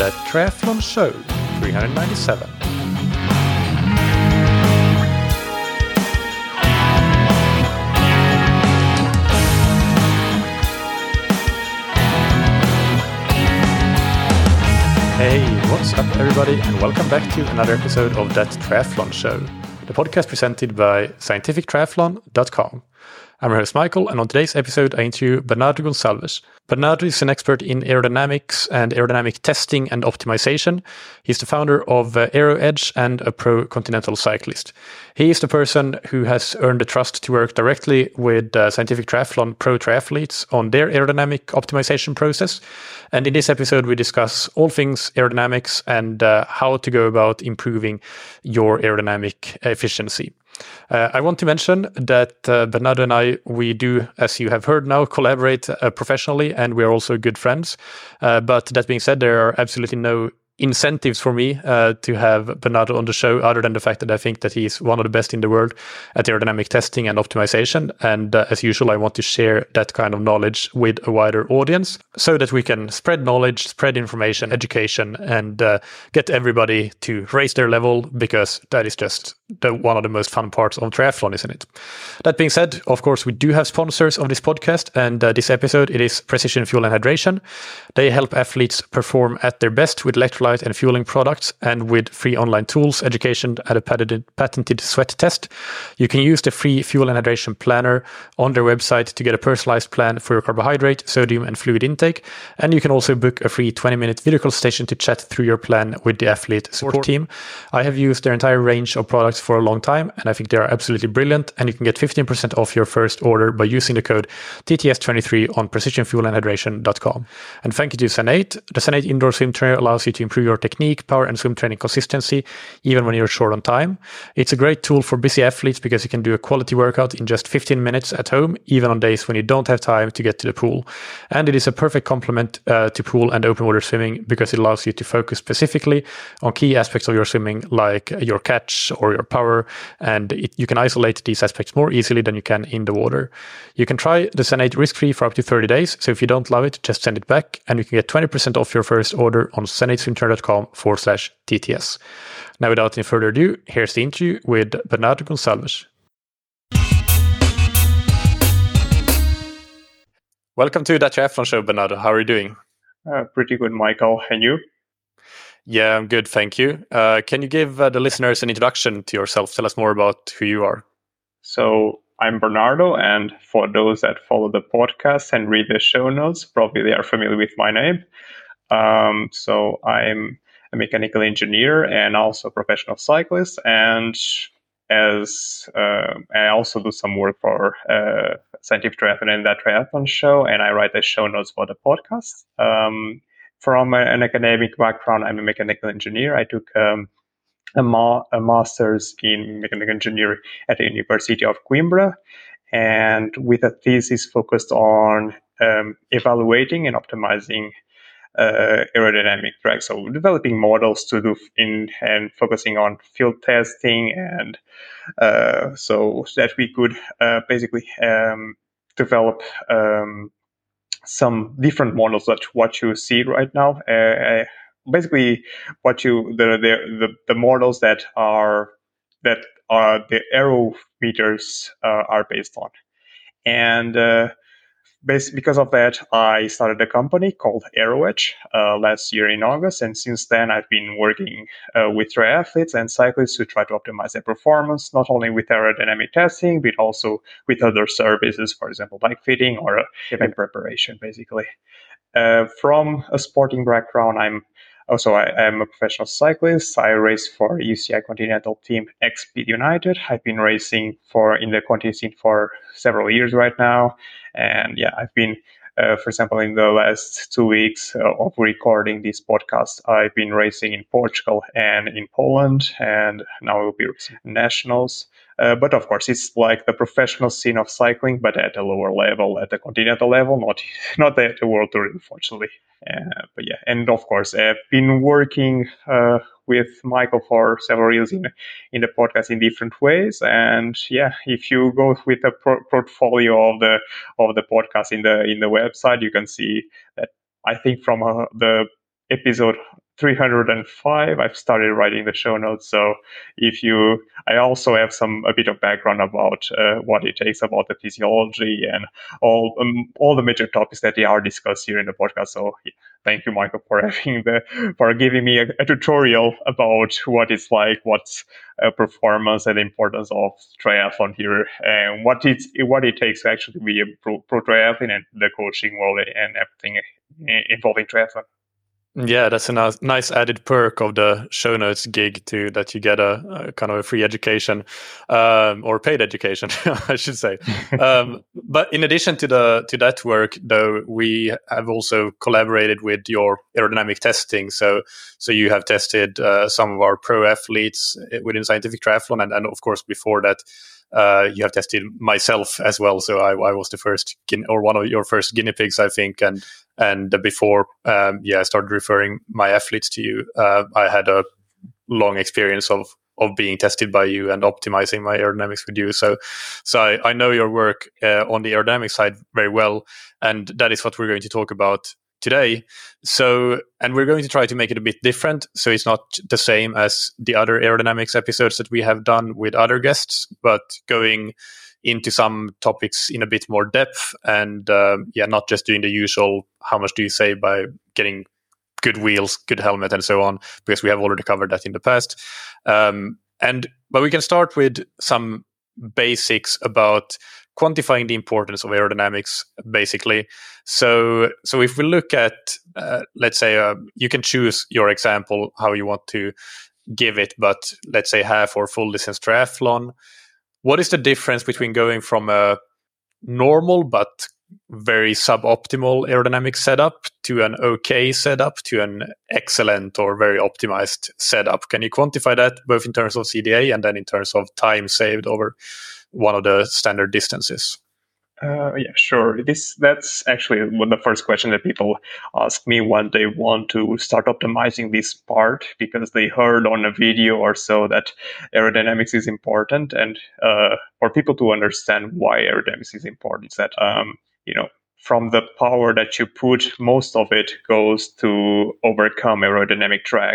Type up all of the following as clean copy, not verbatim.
That Triathlon Show 397. Hey, what's up everybody, and welcome back to another episode of That Triathlon Show, the podcast presented by scientifictriathlon.com. I'm your host Michael, and on today's episode I interview Bernardo Gonçalves. Bernardo is an expert in aerodynamics and aerodynamic testing and optimization. He's the founder of AeroEdge and a pro continental cyclist. He is the person who has earned the trust to work directly with Scientific Triathlon pro triathletes on their aerodynamic optimization process. And in this episode we discuss all things aerodynamics and how to go about improving your aerodynamic efficiency. I want to mention that Bernardo and I, we do, as you have heard now, collaborate professionally, and we are also good friends. But that being said, there are absolutely no incentives for me to have Bernardo on the show, other than the fact that I think that he's one of the best in the world at aerodynamic testing and optimization. And as usual, I want to share that kind of knowledge with a wider audience so that we can spread knowledge, spread information, education, and get everybody to raise their level, because that is just one of the most fun parts of triathlon, isn't it? That being said, of course, we do have sponsors of this podcast, and this episode, it is Precision Fuel and Hydration. They help athletes perform at their best with electrolyte and fueling products, and with free online tools, education, and a patented sweat test. You can use the free fuel and hydration planner on their website to get a personalized plan for your carbohydrate, sodium, and fluid intake. And you can also book a free 20-minute video consultation to chat through your plan with the athlete support team. I have used their entire range of products for a long time, and I think they are absolutely brilliant. And you can get 15% off your first order by using the code TTS23 on precisionfuelandhydration.com. And thank you to Zen8. The Zen8 indoor swim trainer allows you to improve your technique, power, and swim training consistency, even when you're short on time. It's a great tool for busy athletes because you can do a quality workout in just 15 minutes at home, even on days when you don't have time to get to the pool. And it is a perfect complement to pool and open water swimming, because it allows you to focus specifically on key aspects of your swimming, like your catch or your power, and you can isolate these aspects more easily than you can in the water. You can try the Zen8 risk-free for up to 30 days, so if you don't love it, just send it back, and you can get 20% off your first order on zen8swimtrainer.com/TTS. Now, without any further ado, here's the interview with Bernardo Gonçalves. Welcome to That Triathlon Show, Bernardo. How are you doing? Pretty good, Michael. And you? Yeah, I'm good, thank you. Can you give the listeners an introduction to yourself? Tell us more about who you are. So, I'm Bernardo, and for those that follow the podcast and read the show notes, probably they are familiar with my name. So I'm a mechanical engineer and also a professional cyclist, and as I also do some work for Scientific Triathlon and That Triathlon Show, and I write the show notes for the podcast. From an academic background, I'm a mechanical engineer. I took a master's in mechanical engineering at the University of Coimbra, and with a thesis focused on evaluating and optimizing aerodynamic drag, so developing models to do and focusing on field testing, and so that we could basically develop some different models that what you see right now. Basically, the models that the aero meters are based on, and because of that, I started a company called AeroEdge last year in August, and since then I've been working with triathletes and cyclists to try to optimize their performance, not only with aerodynamic testing, but also with other services, for example, bike fitting or event preparation, basically. From a sporting background, I am a professional cyclist. I race for UCI Continental Team X-Speed United. I've been racing in the Continental scene for several years right now. And yeah, I've been, for example, in the last 2 weeks of recording this podcast, I've been racing in Portugal and in Poland, and now I will be racing nationals. But of course, it's like the professional scene of cycling, but at a lower level, at the continental level, not at the World Tour, unfortunately. But yeah, and of course, I've been working with Michael for several years in the podcast in different ways. And yeah, if you go with the portfolio of the podcast in the website, you can see that I think from the episode 305, I've started writing the show notes. So I also have a bit of background about what it takes, about the physiology and all the major topics that they are discussed here in the podcast. So thank you, Michael, for for giving me a tutorial about what it's like, what's performance and the importance of triathlon here, and what it takes to actually be a pro triathlete, and the coaching role and everything involving triathlon. Yeah, that's a nice added perk of the show notes gig too, that you get a kind of a free education, or paid education, I should say. But in addition to that work, though, we have also collaborated with your aerodynamic testing. So you have tested some of our pro athletes within Scientific Triathlon, and of course before that, you have tested myself as well. So I was the first or one of your first guinea pigs, I think, and before I started referring my athletes to you, I had a long experience of being tested by you and optimizing my aerodynamics with you. So I know your work on the aerodynamic side very well, and that is what we're going to talk about today. And we're going to try to make it a bit different, so it's not the same as the other aerodynamics episodes that we have done with other guests, but going into some topics in a bit more depth, and not just doing the usual how much do you say by getting good wheels, good helmet, and so on, because we have already covered that in the past. But we can start with some basics about quantifying the importance of aerodynamics, basically. So if we look at, let's say, you can choose your example, how you want to give it, but let's say half or full distance triathlon. What is the difference between going from a normal but very suboptimal aerodynamic setup to an okay setup to an excellent or very optimized setup? Can you quantify that both in terms of CDA and then in terms of time saved over one of the standard distances? Yeah, sure. That's actually the first question that people ask me when they want to start optimizing this part, because they heard on a video or so that aerodynamics is important. And for people to understand why aerodynamics is important, is that from the power that you put, most of it goes to overcome aerodynamic drag.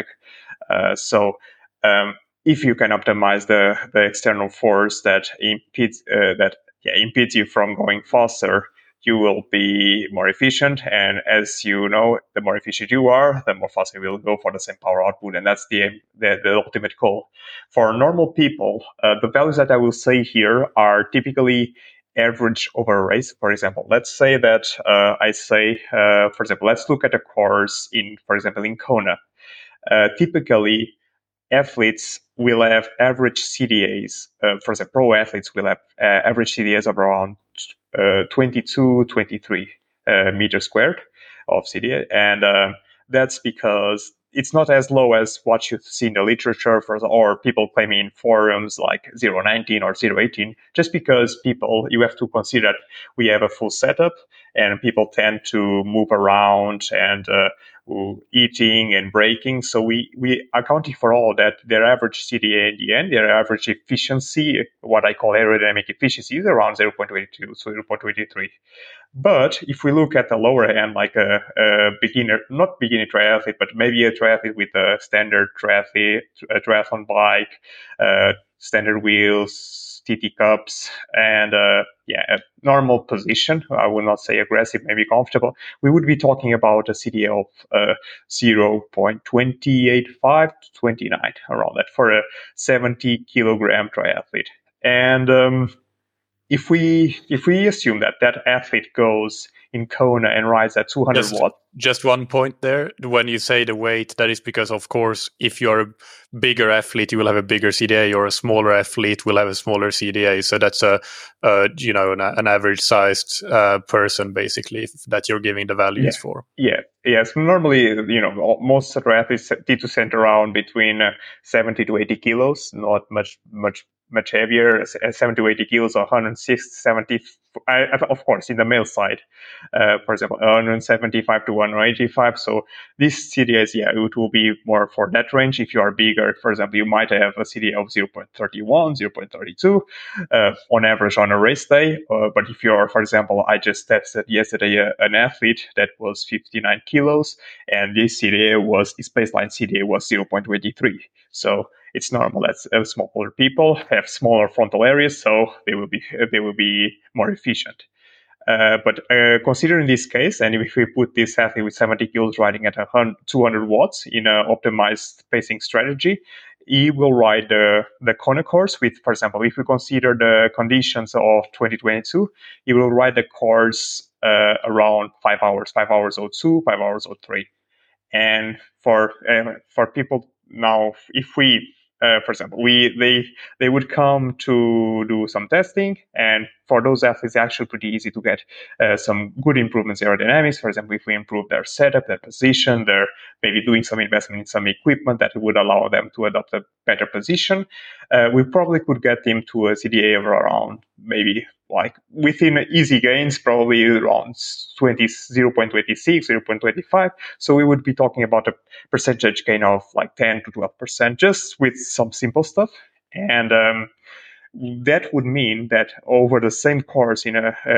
If you can optimize the external force that impedes you from going faster, you will be more efficient. And as you know, the more efficient you are, the more faster you will go for the same power output. And that's the ultimate goal. For normal people, the values that I will say here are typically average over a race. For example, let's say that let's look at a course in Kona. Typically, athletes will have average CDAs. For example, pro athletes will have average CDAs of around 22, 23 meters squared of CDA. And that's because it's not as low as what you see in the literature or people claiming in forums like 0.19 or 0.18, just because you have to consider that we have a full setup and people tend to move around and eating and braking. So we accounting for all that, their average CDA in the end, their average efficiency, what I call aerodynamic efficiency, is around 0.22, so 0.23. But if we look at the lower end, like a not beginner triathlete, but maybe a triathlete with a standard triathlon bike, standard wheels, TT cups, and a normal position, I will not say aggressive, maybe comfortable, we would be talking about a CDA of 0.285 to 29, around that, for a 70 kilogram triathlete. And if we assume that athlete goes in Kona and rides at 200 watts. Just one point there. When you say the weight, that is because, of course, if you're a bigger athlete, you will have a bigger CDA, or a smaller athlete will have a smaller CDA. So that's an average sized person, basically, that you're giving the values for. Yeah. Yes. Normally, most athletes need to center around between 70 to 80 kilos, not much much heavier, 70 to 80 kilos or 160, 70, of course, in the male side, for example, 175 to 185. So these CDAs, it will be more for that range. If you are bigger, for example, you might have a CDA of 0.31, 0.32 on average on a race day. But if you're, for example, I just tested yesterday an athlete that was 59 kilos, and this baseline CDA was 0.23. So it's normal that smaller people have smaller frontal areas, so they will be more efficient. But considering this case, and if we put this athlete with 70 kilos riding at 200 watts in an optimized pacing strategy, he will ride the Kona course with, for example, if we consider the conditions of 2022, he will ride the course around 5 hours, 5 hours 02, 5 hours 03. And for people now, if we for example, they would come to do some testing, and for those athletes, it's actually pretty easy to get some good improvements in aerodynamics. For example, if we improve their setup, their position, they're maybe doing some investment in some equipment that would allow them to adopt a better position, we probably could get them to a CDA of around maybe like within easy gains, probably around 0.26, 0.25. So we would be talking about a percentage gain of like 10 to 12% just with some simple stuff. And that would mean that over the same course in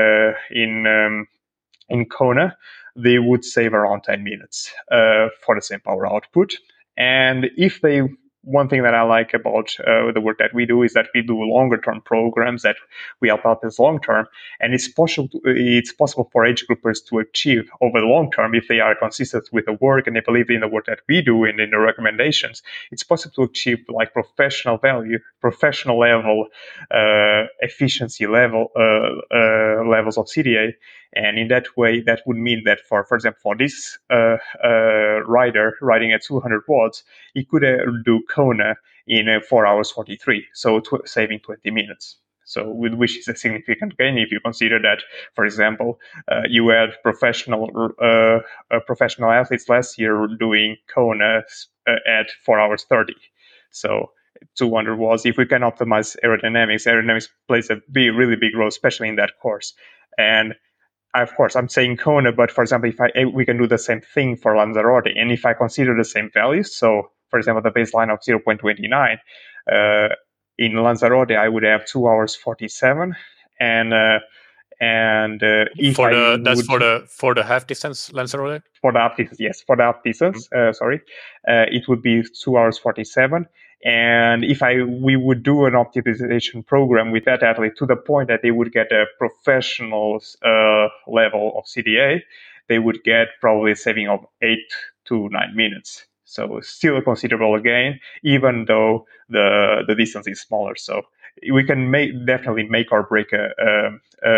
Kona, they would save around 10 minutes for the same power output. And one thing that I like about the work that we do is that we do longer term programs that we help out as long term, and it's possible for age groupers to achieve over the long term if they are consistent with the work and they believe in the work that we do and in the recommendations. It's possible to achieve like professional value, professional level efficiency levels of CDA. And in that way, that would mean that for example, for this rider riding at 200 watts, he could do Kona in 4 hours 43, so saving 20 minutes. So, which is a significant gain if you consider that, for example, you had professional athletes last year doing Kona at 4 hours 30. So 200 watts. If we can optimize aerodynamics plays a really big role, especially in that course. And of course, I'm saying Kona, but for example, we can do the same thing for Lanzarote, and if I consider the same values, so for example, the baseline of 0.29 in Lanzarote, I would have 2 hours 47, and if for the half distance Lanzarote. For the half distance, yes, for the half distance. It would be 2 hours 47. And if we would do an optimization program with that athlete to the point that they would get a professional level of CDA, they would get probably a saving of 8 to 9 minutes. So still a considerable gain, even though the distance is smaller. So we can definitely make or break a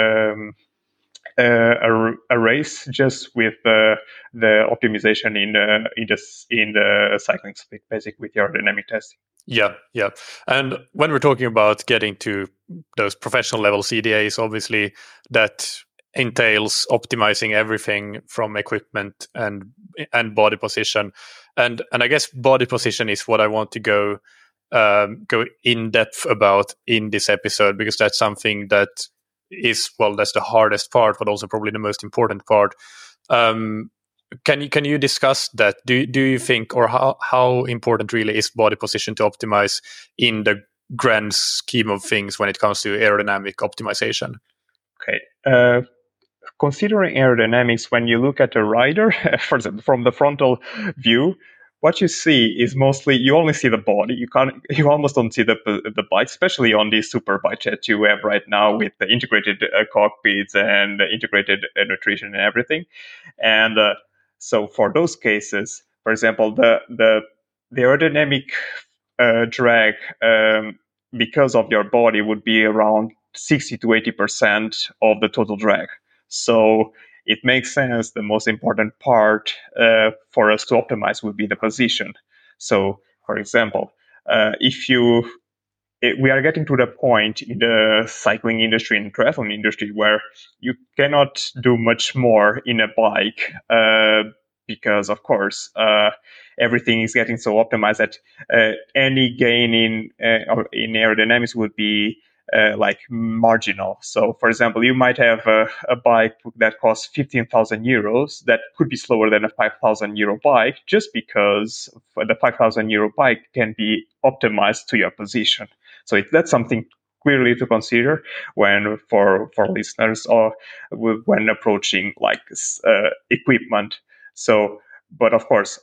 race just with the optimization in the cycling split, basically with aerodynamic testing. Yeah. And when we're talking about getting to those professional level CDAs, obviously that entails optimizing everything from equipment and body position. And I guess body position is what I want to go in depth about in this episode, because that's something that that's the hardest part, but also probably the most important part. Can you discuss that? Do you think, or how important really is body position to optimize in the grand scheme of things when it comes to aerodynamic optimization? Okay. Considering aerodynamics, when you look at a rider, for example, from the frontal view, what you see is mostly, you only see the body. You almost don't see the bike, especially on these super bikes that you have right now with the integrated cockpits and the integrated nutrition and everything. And so for those cases, for example, the aerodynamic drag because of your body would be around 60 to 80% of the total drag. So it makes sense. The most important part for us to optimize would be the position. So, for example, we are getting to the point in the cycling industry and triathlon industry where you cannot do much more in a bike because, of course, everything is getting so optimized that any gain in aerodynamics would be like marginal. So, for example, you might have a bike that costs 15,000 euros that could be slower than a 5,000 euro bike, just because the 5,000 euro bike can be optimized to your position. So that's something clearly to consider when for listeners or when approaching like equipment. So, but of course,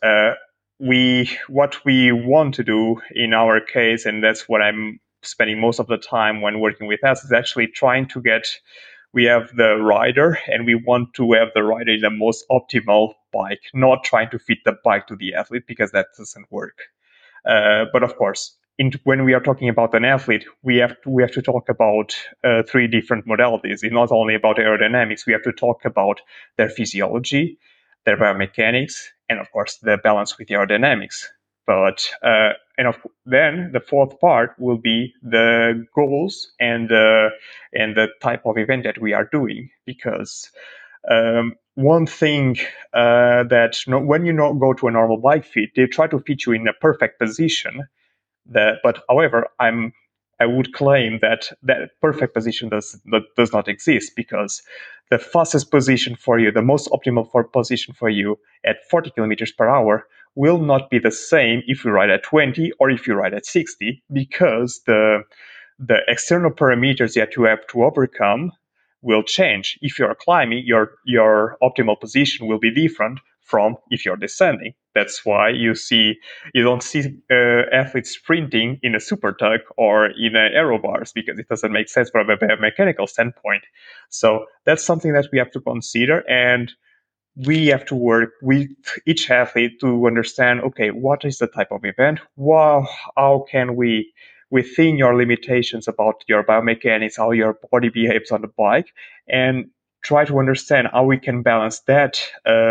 what we want to do in our case, and that's what I'm spending most of the time when working with us, is actually trying to get. We have the rider, and we want to have the rider in the most optimal bike, not trying to fit the bike to the athlete, because that doesn't work. But of course, when we are talking about an athlete, we have to talk about three different modalities. It's not only about aerodynamics. We have to talk about their physiology, their biomechanics, and of course the balance with aerodynamics. But then the fourth part will be the goals and the type of event that we are doing. Because one thing that when you go to a normal bike fit, they try to fit you in a perfect position. But however, I would claim that perfect position does not exist, because the fastest position for you, the most optimal position for you at 40 kilometers per hour will not be the same if you ride at 20 or if you ride at 60, because the external parameters that you have to overcome will change. If you're climbing, your optimal position will be different from if you're descending. That's why you don't see athletes sprinting in a super tug or in aero bars, because it doesn't make sense from a mechanical standpoint. So that's something that we have to consider, and we have to work with each athlete to understand, okay, what is the type of event? How can we, within your limitations about your biomechanics, how your body behaves on the bike, and try to understand how we can balance that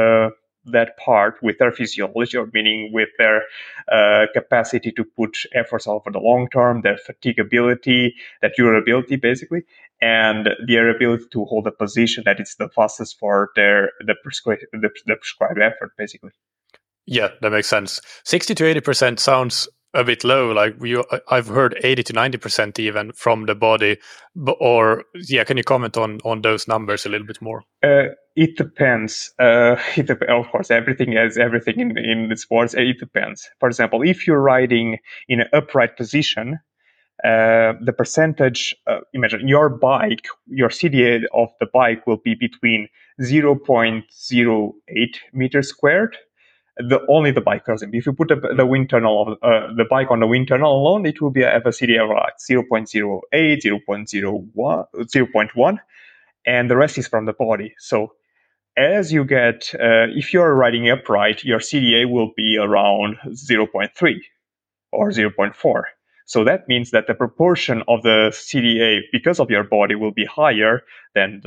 part with their physiology, or meaning with their capacity to put efforts over the long term, their fatigability, their durability, basically, and their ability to hold a position that is the fastest for the prescribed effort, basically. Yeah, that makes sense. 60 to 80% sounds a bit low. Like I've heard 80 to 90% even from the body. Can you comment on those numbers a little bit more? It depends. Of course, everything in the sports. It depends. For example, if you're riding in an upright position, the percentage, imagine your CDA of the bike will be between 0.08 meters squared. Only the bike doesn't. If you put the wind tunnel of the bike on the wind tunnel alone, it will have a CDA of like 0.08, 0.1, and the rest is from the body. So as you get, if you're riding upright, your CDA will be around 0.3 or 0.4. So that means that the proportion of the CDA because of your body will be higher than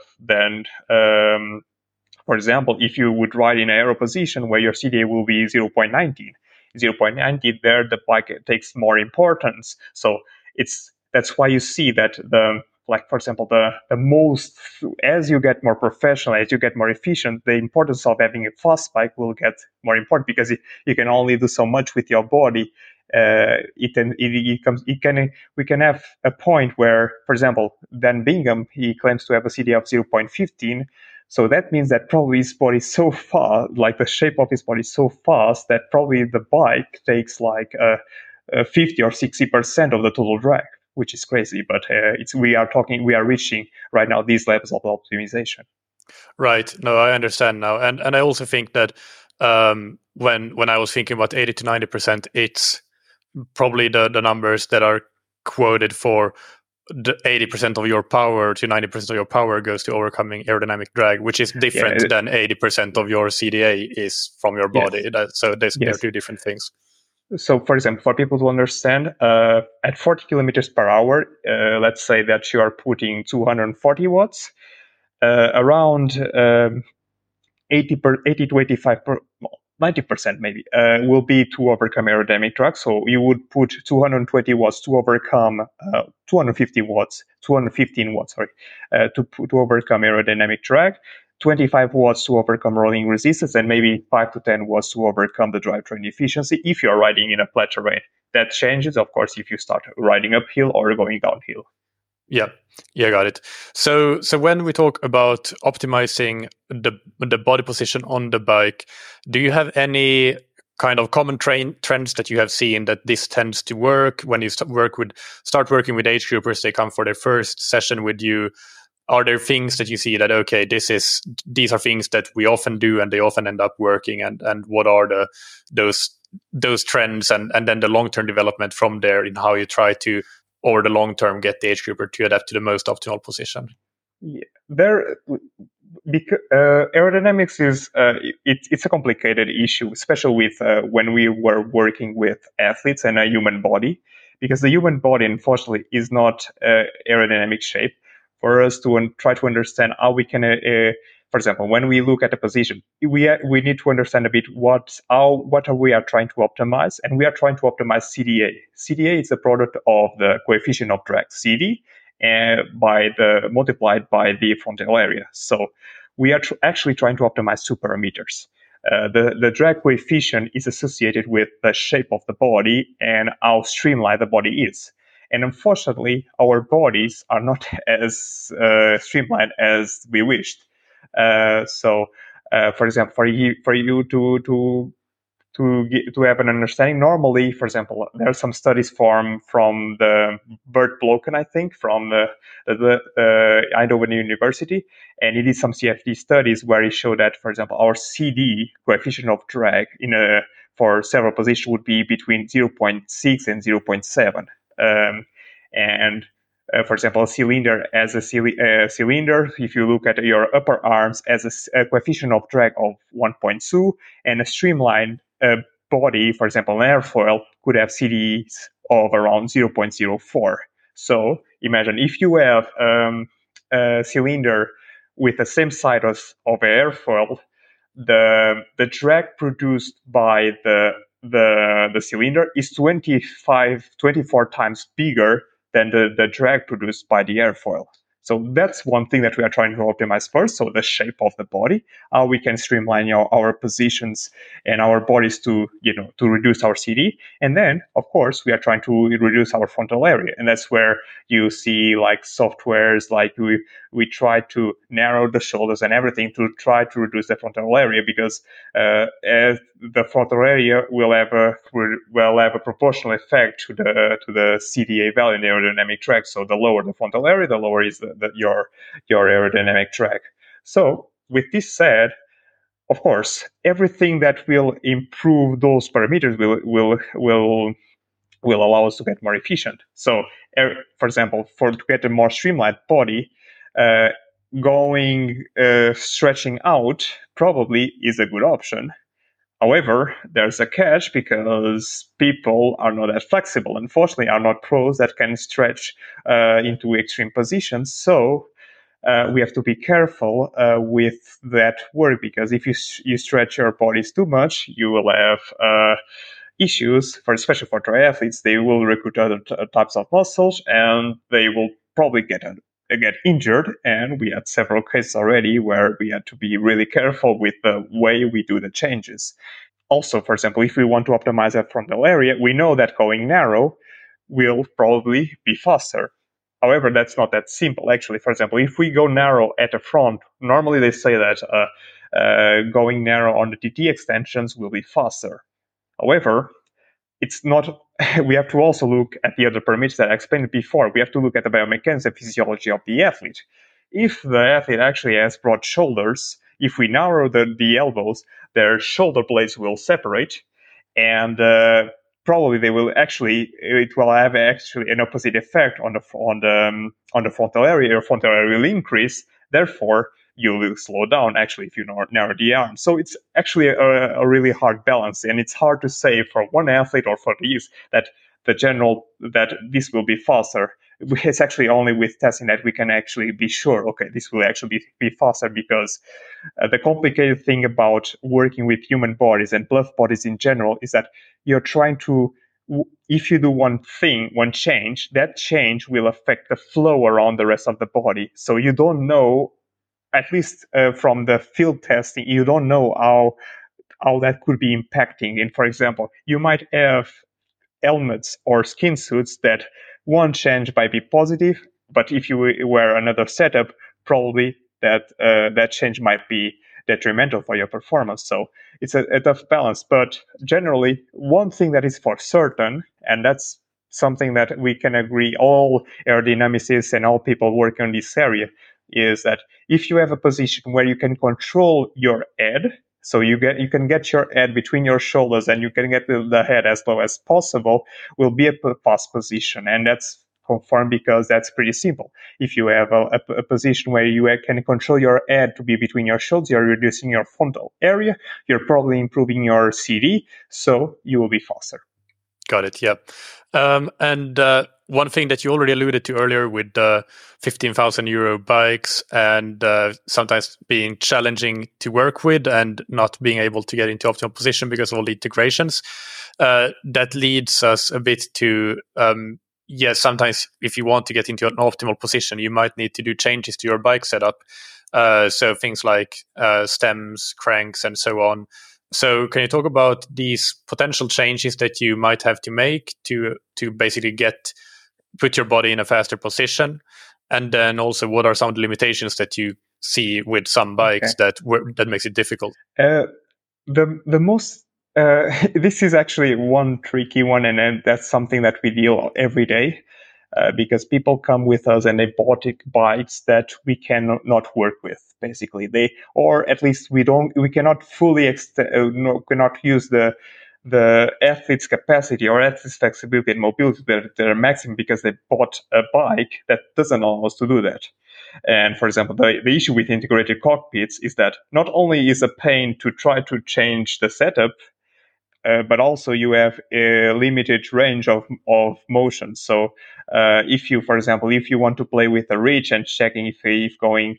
for example, if you would ride in an aero position where your CDA will be 0.19. 0.19 there, the bike takes more importance. So that's why you see that for example, the most, as you get more professional, as you get more efficient, the importance of having a fast bike will get more important, because you can only do so much with your body. We can have a point where, for example, Dan Bingham, he claims to have a CDA of 0.15. So that means that probably his body is so fast, like the shape of his body is so fast, that probably the bike takes like 50 or 60% of the total drag, which is crazy. But we are reaching right now these levels of optimization. Right. No, I understand now, and I also think that when I was thinking about 80 to 90%, it's probably the numbers that are quoted for the 80% of your power to 90% of your power goes to overcoming aerodynamic drag, which is different than 80% of your CDA is from your body. Yes. So they're two different things. So, for example, for people to understand, at 40 kilometers per hour, let's say that you are putting 240 watts, around 80 to 85 90% maybe will be to overcome aerodynamic drag. So you would put 220 watts to overcome 215 watts, to overcome aerodynamic drag. 25 watts to overcome rolling resistance, and maybe 5 to 10 watts to overcome the drivetrain efficiency if you're riding in a flat terrain. That changes, of course, if you start riding uphill or going downhill. Yeah, got it. So when we talk about optimizing the body position on the bike, do you have any kind of common trends that you have seen that this tends to work when you start working with age groupers? They come for their first session with you. Are there things that you see that, okay, these are things that we often do and they often end up working, and what are those trends and then the long-term development from there in how you try to, over the long term, get the age grouper to adapt to the most optimal position? Yeah, because aerodynamics is it's a complicated issue, especially with when we were working with athletes and a human body, because the human body, unfortunately, is not aerodynamic shape. For us to try to understand how we can, for example, when we look at a position, we need to understand a bit what we are trying to optimize, and we are trying to optimize CDA. CDA is the product of the coefficient of drag CD multiplied by the frontal area. So we are actually trying to optimize two parameters. The drag coefficient is associated with the shape of the body and how streamlined the body is. And unfortunately, our bodies are not as streamlined as we wished. So, for example, for you to have an understanding, normally, for example, there are some studies from the Bert Bloken, I think, from the Eindhoven University, and he did some CFD studies where he showed that, for example, our CD, coefficient of drag, for several positions would be between 0.6 and 0.7. For example, a cylinder as a cylinder, if you look at your upper arms, as a coefficient of drag of 1.2, and a streamlined body, for example, an airfoil, could have CDs of around 0.04. So imagine if you have a cylinder with the same size of an airfoil, the drag produced by the cylinder is 24 times bigger than the drag produced by the airfoil. So that's one thing that we are trying to optimize first. So the shape of the body, how we can streamline our positions and our bodies to reduce our CD. And then, of course, we are trying to reduce our frontal area. And that's where you see like softwares, like we try to narrow the shoulders and everything to try to reduce the frontal area, because as the frontal area will have a proportional effect to the CDA value in the aerodynamic drag. So the lower the frontal area, the lower is your aerodynamic drag. So with this said, of course, everything that will improve those parameters will allow us to get more efficient. So, for example, to get a more streamlined body, stretching out probably is a good option. However, there's a catch, because people are not that flexible. Unfortunately, are not pros that can stretch into extreme positions. So we have to be careful with that work, because if you stretch your bodies too much, you will have issues. Especially for triathletes, they will recruit other types of muscles, and they will probably get injured. And we had several cases already where we had to be really careful with the way we do the changes. Also, for example, if we want to optimize that frontal area, we know that going narrow will probably be faster. However, that's not that simple, actually. For example, if we go narrow at the front, normally they say that going narrow on the TT extensions will be faster. However, it's not. We have to also look at the other parameters that I explained before. We have to look at the biomechanics and physiology of the athlete. If the athlete actually has broad shoulders, if we narrow the elbows, their shoulder blades will separate, and probably it will have actually an opposite effect on the frontal area. Your frontal area will increase. Therefore, you will slow down actually if you narrow the arm. So it's actually a really hard balance, and it's hard to say for one athlete or for these that this will be faster. It's actually only with testing that we can actually be sure, okay, this will actually be faster, because the complicated thing about working with human bodies and bluff bodies in general is that you're trying to, if you do one change, that change will affect the flow around the rest of the body. So you don't know at least from the field testing, you don't know how that could be impacting. And for example, you might have helmets or skin suits that one change might be positive, but if you wear another setup, probably that change might be detrimental for your performance. So it's a tough balance. But generally, one thing that is for certain, and that's something that we can agree, all aerodynamicists and all people working on this area, is that if you have a position where you can control your head, so you can get your head between your shoulders and you can get the head as low as possible, will be a fast position. And that's confirmed because that's pretty simple. If you have a position where you can control your head to be between your shoulders, you're reducing your frontal area, you're probably improving your CD, so you will be faster. Got it. Yeah. And one thing that you already alluded to earlier with the 15,000 euro bikes and sometimes being challenging to work with and not being able to get into optimal position because of all the integrations, that leads us a bit to, sometimes if you want to get into an optimal position, you might need to do changes to your bike setup. So things like stems, cranks, and so on. So can you talk about these potential changes that you might have to make to basically put your body in a faster position? And then also, what are some of the limitations that you see with some bikes that makes it difficult? The most this is actually one tricky one, and that's something that we deal every day. Because people come with us and they bought bikes that we cannot work with. Basically, or at least we cannot fully cannot use the athlete's capacity or athlete's flexibility and mobility to their maximum because they bought a bike that doesn't allow us to do that. And for example, the issue with integrated cockpits is that not only is a pain to try to change the setup, but also you have a limited range of motion. So if you, for example, if you want to play with a reach and checking if going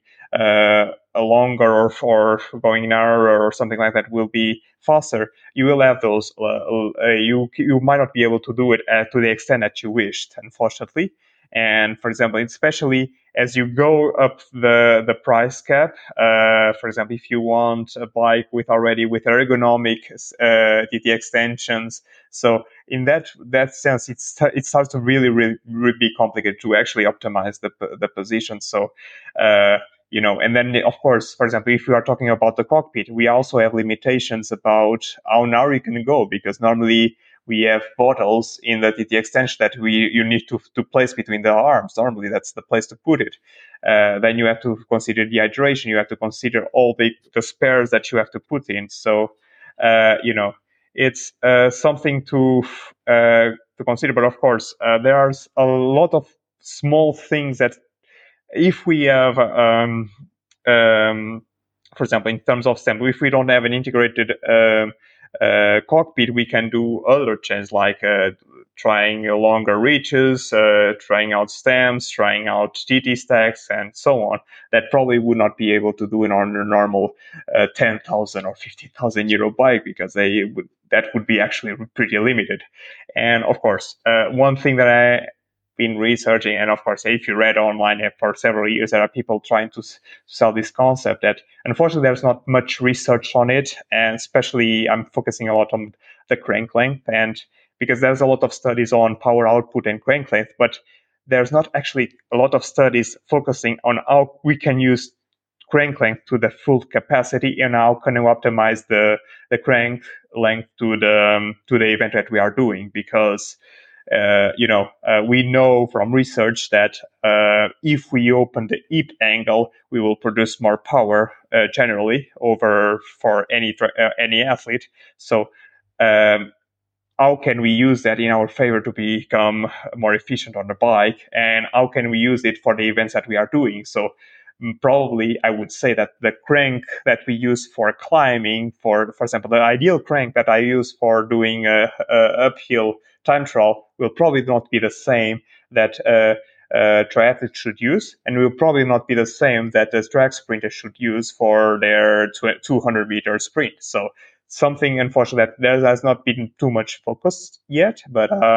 longer or going narrower or something like that will be faster, you will have those. You might not be able to do it to the extent that you wished, unfortunately. And for example, especially as you go up the price cap, for example, if you want a bike with ergonomic TT extensions, so in that sense, it starts to really be complicated to actually optimize the position. So. And then of course, for example, if we are talking about the cockpit, we also have limitations about how narrow you can go, because normally we have bottles in the TT extension that you need to place between the arms. Normally, that's the place to put it. Then you have to consider dehydration. You have to consider all the spares that you have to put in. So, it's something to consider. But of course, there are a lot of small things that if we have, for example, in terms of stem, if we don't have an integrated cockpit, we can do other changes like trying longer reaches, trying out stems, trying out TT stacks, and so on. That probably would not be able to do in our normal 10,000 or 15,000 euro bike, because that would be actually pretty limited. And of course, one thing that I been researching, and of course, if you read online for several years, there are people trying to sell this concept that unfortunately there's not much research on it, and especially I'm focusing a lot on the crank length, and because there's a lot of studies on power output and crank length, but there's not actually a lot of studies focusing on how we can use crank length to the full capacity and how can we optimize the crank length to the event that we are doing, because we know from research that if we open the hip angle, we will produce more power generally for any athlete. So how can we use that in our favor to become more efficient on the bike, and how can we use it for the events that we are doing? So probably I would say that the crank that we use for climbing, for example, the ideal crank that I use for doing a uphill time trial will probably not be the same that triathletes should use, and will probably not be the same that the track sprinter should use for their 200-meter sprint. So something, unfortunately, that there has not been too much focus yet, but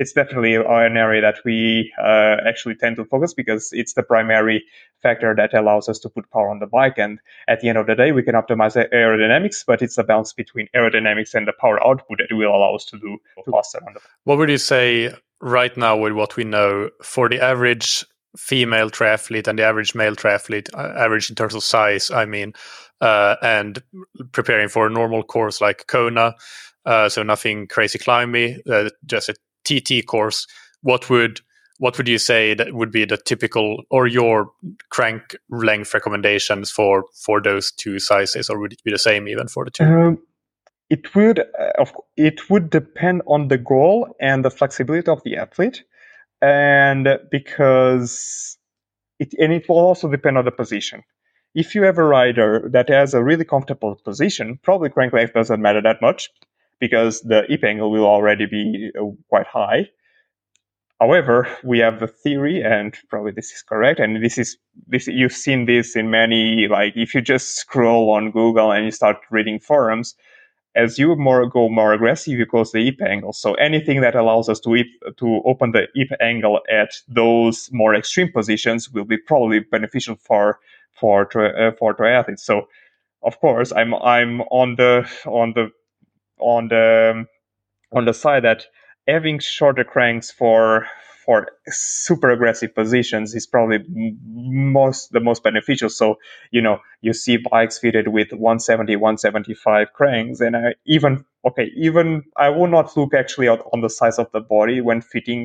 it's definitely an area that we actually tend to focus, because it's the primary factor that allows us to put power on the bike. And at the end of the day, we can optimize aerodynamics, but it's a balance between aerodynamics and the power output that will allow us to do faster on the bike. What would you say right now, with what we know, for the average female triathlete and the average male triathlete, average in terms of size, I mean, and preparing for a normal course like Kona, so nothing crazy climby, just a TT course, what would you say that would be the typical, or your crank length recommendations for those two sizes, or would it be the same even for the two? It would depend on the goal and the flexibility of the athlete, and it will also depend on the position. If you have a rider that has a really comfortable position, probably crank length doesn't matter that much, because the hip angle will already be quite high. However, we have a theory, and probably this is correct, and this you've seen this in many, like if you just scroll on Google and you start reading forums, as you go more aggressive, you close the hip angle. So anything that allows us to open the hip angle at those more extreme positions will be probably beneficial for triathletes. So of course, I'm on the side that having shorter cranks for super aggressive positions is probably the most beneficial. So you see bikes fitted with 170 175 cranks, and even I will not look actually on the size of the body when fitting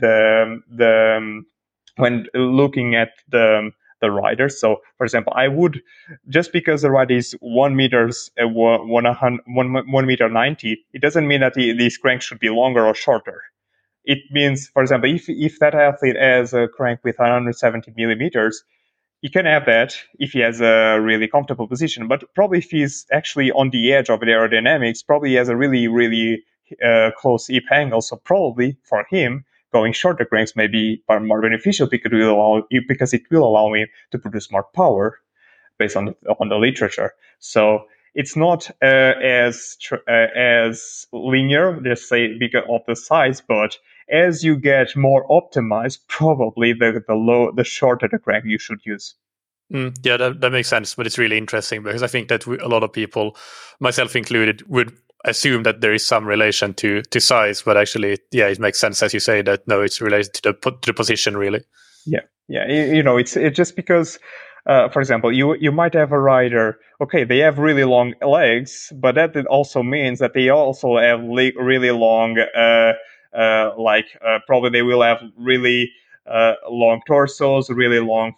when looking at the rider. So, for example, I would, just because the rider is 1 meters 1 meter 90, it doesn't mean that these cranks should be longer or shorter. It means, for example, if that athlete has a crank with 170 millimeters, he can have that if he has a really comfortable position. But probably if he's actually on the edge of the aerodynamics, probably he has a really, really close hip angle. So probably for him, going shorter cranks may be more beneficial, because it will allow me to produce more power based on the literature. So it's not as linear, let's say, because of the size, but as you get more optimized, probably the shorter the crank you should use. Yeah, that makes sense, but it's really interesting, because I think that a lot of people, myself included, would assume that there is some relation to size, but actually, yeah, it makes sense, as you say, that no, it's related to the position, really. Yeah. It's just because, for example, you might have a rider. Okay, they have really long legs, but that also means that they also have really long, probably they will have really long torsos, really long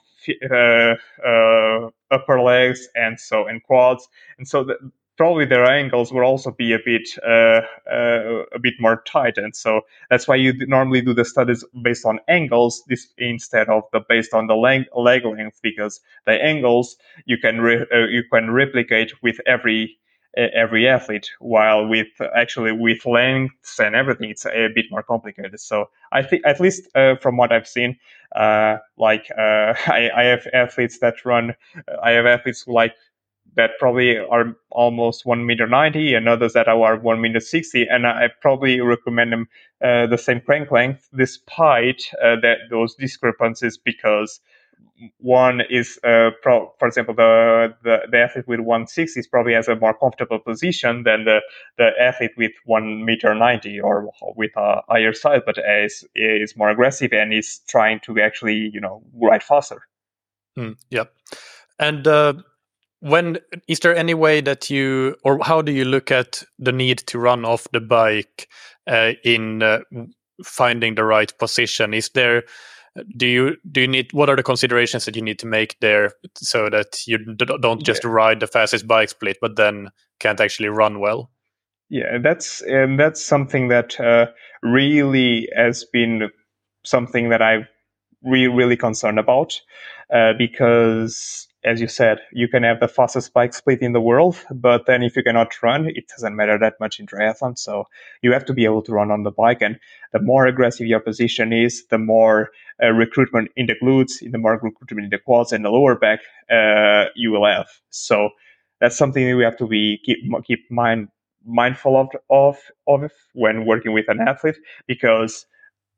upper legs, and quads, and so probably their angles will also be a bit more tight, and so that's why you normally do the studies based on angles instead of based on the leg length, because the angles you can replicate with every athlete, while with lengths and everything, it's a bit more complicated. So I think, at least from what I've seen, I have athletes who that probably are almost 1 meter 90, and others that are 1 meter 60, and I probably recommend them the same crank length, despite those discrepancies, because one is, for example, the athlete with 160 probably has a more comfortable position than the athlete with 1 meter 90, or with a higher size, but is more aggressive and is trying to actually ride faster. Yeah, and when is there any way that you, or how do you look at the need to run off the bike in finding the right position? Is there, do you need, what are the considerations that you need to make there, so that you don't just ride the fastest bike split but then can't actually run well? Yeah, that's something that really has been something that I've really concerned about, because, as you said, you can have the fastest bike split in the world, but then if you cannot run, it doesn't matter that much in triathlon. So you have to be able to run on the bike, and the more aggressive your position is, the more recruitment in the glutes, the more recruitment in the quads and the lower back you will have. So that's something that we have to keep mindful of when working with an athlete, because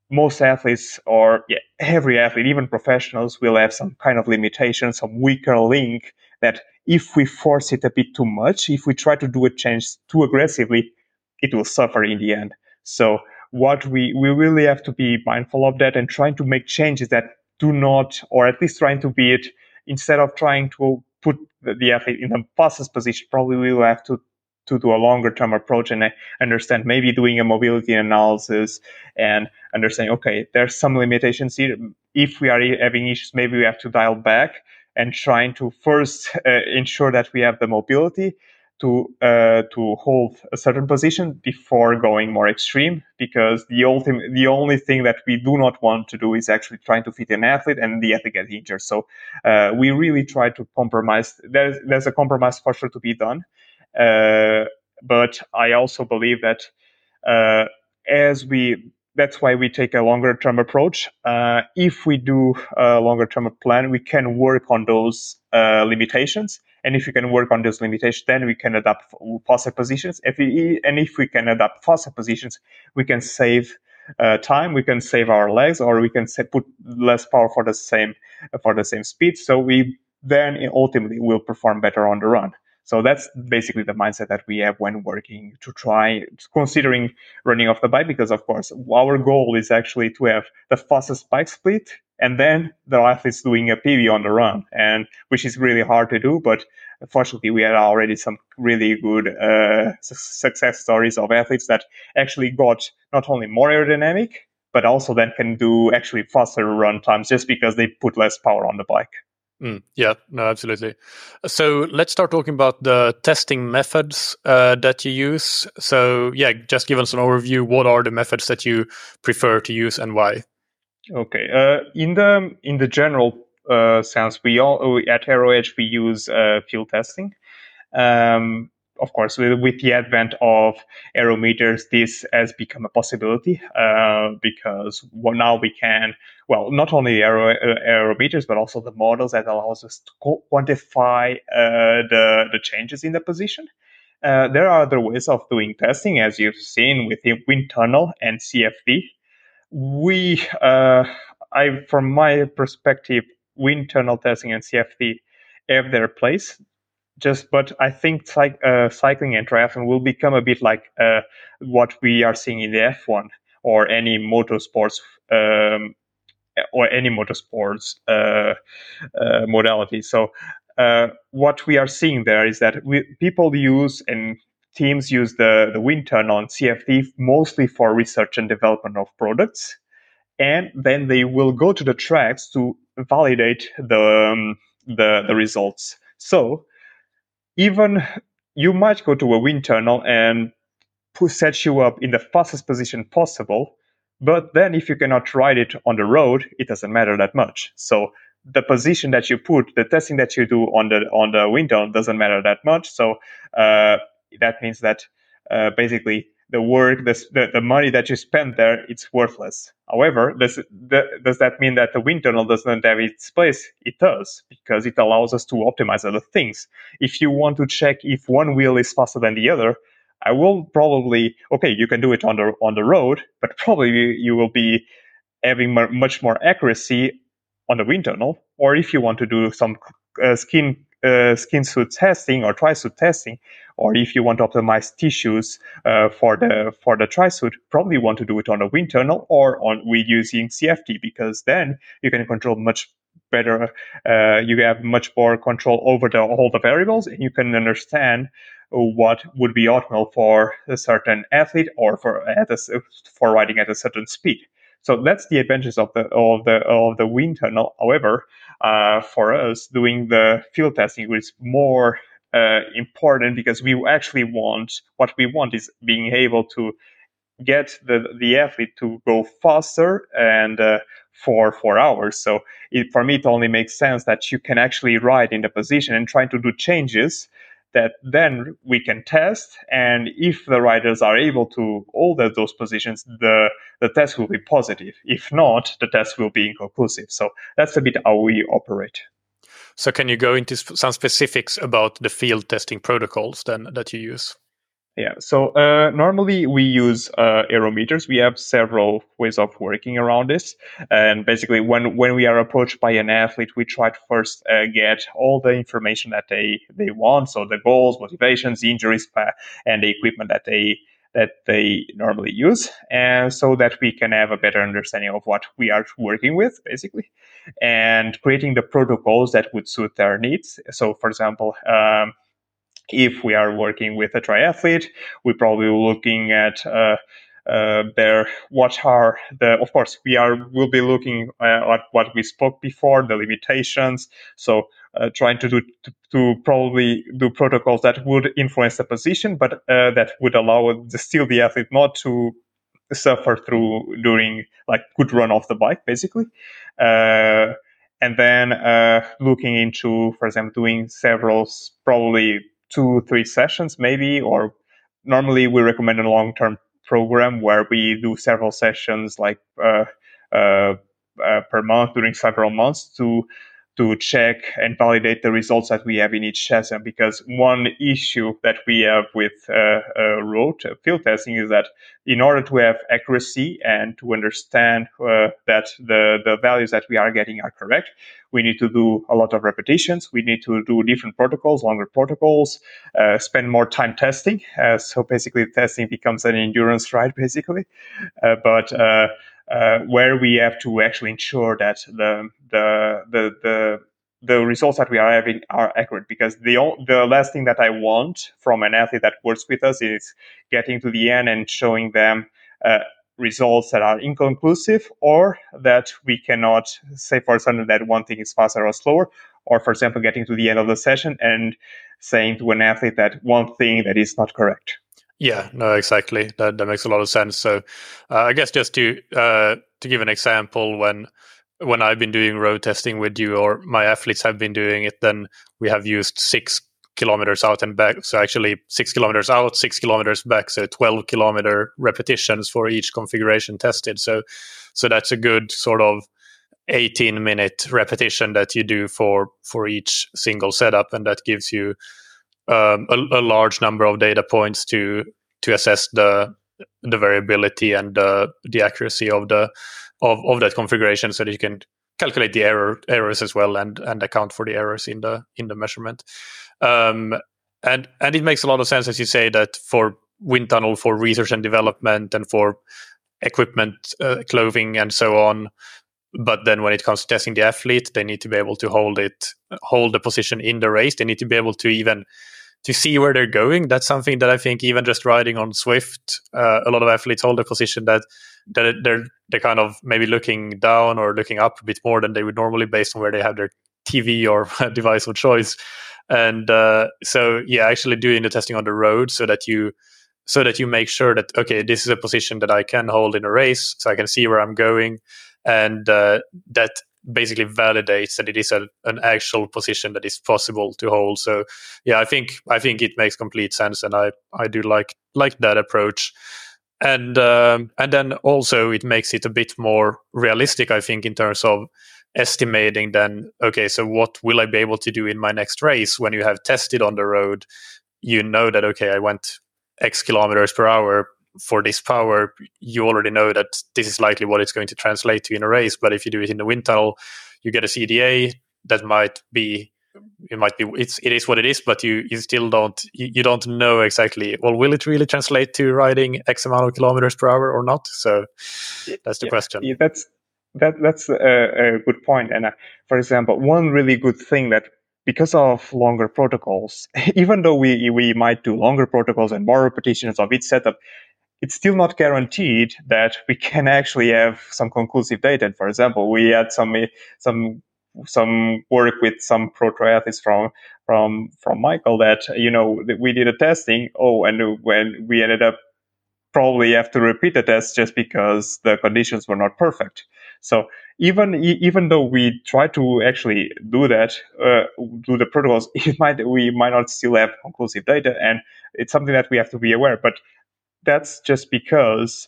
most athletes, or every athlete, even professionals, will have some kind of limitation, some weaker link that if we force it a bit too much, if we try to do a change too aggressively, it will suffer in the end. So what we really have to be mindful of that and trying to make changes that do not, or at least trying to be it, instead of trying to put the athlete in the fastest position, probably we will have to do a longer term approach and understand, maybe doing a mobility analysis and understanding, okay, there's some limitations here. If we are having issues, maybe we have to dial back and trying to first ensure that we have the mobility to hold a certain position before going more extreme, because the only thing that we do not want to do is actually trying to fit an athlete and the athlete gets injured. So we really try to compromise. There's a compromise for sure to be done, but I also believe that uh, as we that's why we take a longer term approach. If we do a longer term plan, we can work on those limitations. And if we can work on those limitations, then we can adapt faster positions. If we can adapt faster positions, we can save time. We can save our legs, or we can put less power for the same speed. So we then ultimately will perform better on the run. So that's basically the mindset that we have when working to try considering running off the bike, because of course our goal is actually to have the fastest bike split and then the athletes doing a PB on the run, and which is really hard to do. But fortunately, we had already some really good success stories of athletes that actually got not only more aerodynamic, but also then can do actually faster run times just because they put less power on the bike. Yeah, no, absolutely. So let's start talking about the testing methods that you use. So yeah, just give us an overview. What are the methods that you prefer to use and why? Okay. In the general sense, we all at AeroEdge we use field testing. Of course, with the advent of aerometers, this has become a possibility because now we can, well, not only aerometers, but also the models that allows us to quantify the changes in the position. There are other ways of doing testing, as you've seen with the wind tunnel and CFD. From my perspective, wind tunnel testing and CFD have their place. But I think cycling and triathlon will become a bit like what we are seeing in the F1 or any motorsports modality. So what we are seeing there is that people use and teams use the wind tunnel and CFD mostly for research and development of products, and then they will go to the tracks to validate the results. So even you might go to a wind tunnel and set you up in the fastest position possible, but then if you cannot ride it on the road, it doesn't matter that much. So the position that you put, the testing that you do on the wind tunnel doesn't matter that much. So that means that basically the work, the money that you spend there, it's worthless. However, does that mean that the wind tunnel doesn't have its place? It does, because it allows us to optimize other things. If you want to check if one wheel is faster than the other, I will probably, okay, you can do it on the road, but probably you will be having much more accuracy on the wind tunnel. Or if you want to do some skin suit testing or tri-suit testing, or if you want to optimize tissues for the tri-suit, probably want to do it on a wind tunnel or with using CFD, because then you can control much better. You have much more control over all the variables, and you can understand what would be optimal for a certain athlete or for riding at a certain speed. So that's the advantages of the wind tunnel. However, for us, doing the field testing is more important, because what we want is being able to get the athlete to go faster and for 4 hours. So for me, it only makes sense that you can actually ride in the position and try to do changes that then we can test. And if the riders are able to hold at those positions, the test will be positive. If not, the test will be inconclusive. So that's a bit how we operate. So can you go into some specifics about the field testing protocols then that you use? Yeah. So normally we use aerometers. We have several ways of working around this. And basically, when we are approached by an athlete, we try to first get all the information that they want. So the goals, motivations, injuries, and the equipment that they normally use, and so that we can have a better understanding of what we are working with, basically, and creating the protocols that would suit their needs. So, for example, if we are working with a triathlete, we're probably looking at their what are the. Of course, we'll be looking at what we spoke before, the limitations. So trying to probably do protocols that would influence the position, but that would allow still the athlete not to suffer through during like good run off the bike, basically. Uh, and then looking into, for example, doing several, probably 2-3 sessions maybe, or normally we recommend a long-term program where we do several sessions like per month during several months to check and validate the results that we have in each session. Because one issue that we have with road field testing is that in order to have accuracy and to understand that the values that we are getting are correct, we need to do a lot of repetitions. We need to do different protocols, longer protocols, spend more time testing. So basically, testing becomes an endurance ride, basically. But where we have to actually ensure that the results that we are having are accurate, because the last thing that I want from an athlete that works with us is getting to the end and showing them results that are inconclusive, or that we cannot say for certain that one thing is faster or slower, or for example getting to the end of the session and saying to an athlete that one thing that is not correct. Yeah, no, exactly. That makes a lot of sense. So, I guess just to give an example, when I've been doing road testing with you, or my athletes have been doing it, then we have used 6 kilometers out and back. So actually, 6 kilometers out, 6 kilometers back. So 12-kilometer repetitions for each configuration tested. So that's a good sort of 18-minute repetition that you do for each single setup, and that gives you a large number of data points to assess the variability and the accuracy of that configuration, so that you can calculate the errors as well, and account for the errors in the measurement. And it makes a lot of sense, as you say, that for wind tunnel, for research and development, and for equipment, clothing, and so on. But then when it comes to testing the athlete, they need to be able to hold the position in the race. They need to be able to even to see where they're going. That's something that I think even just riding on Zwift, a lot of athletes hold a position that they're kind of maybe looking down or looking up a bit more than they would normally, based on where they have their TV or device of choice. And so yeah, actually doing the testing on the road so that you make sure that, okay, this is a position that I can hold in a race, so I can see where I'm going. And that basically validates that it is an actual position that is possible to hold. So yeah, I think it makes complete sense, and I do like that approach. And then also it makes it a bit more realistic, I think, in terms of estimating then, okay, so what will I be able to do in my next race? When you have tested on the road, you know that, okay, I went X kilometers per hour for this power. You already know that this is likely what it's going to translate to in a race. But if you do it in the wind tunnel, you get a CDA that might be it is what it is, but you still don't know exactly, well, will it really translate to riding X amount of kilometers per hour or not? So that's the question. Yeah, that's a good point. And for example, one really good thing that, because of longer protocols, even though we might do longer protocols and more repetitions of each setup, it's still not guaranteed that we can actually have some conclusive data. And for example, we had some work with some pro triathletes from Michael that, we did a testing. Oh, and when we ended up probably have to repeat the test just because the conditions were not perfect. So even though we try to actually do that, do the protocols, we might not still have conclusive data, and it's something that we have to be aware. But that's just because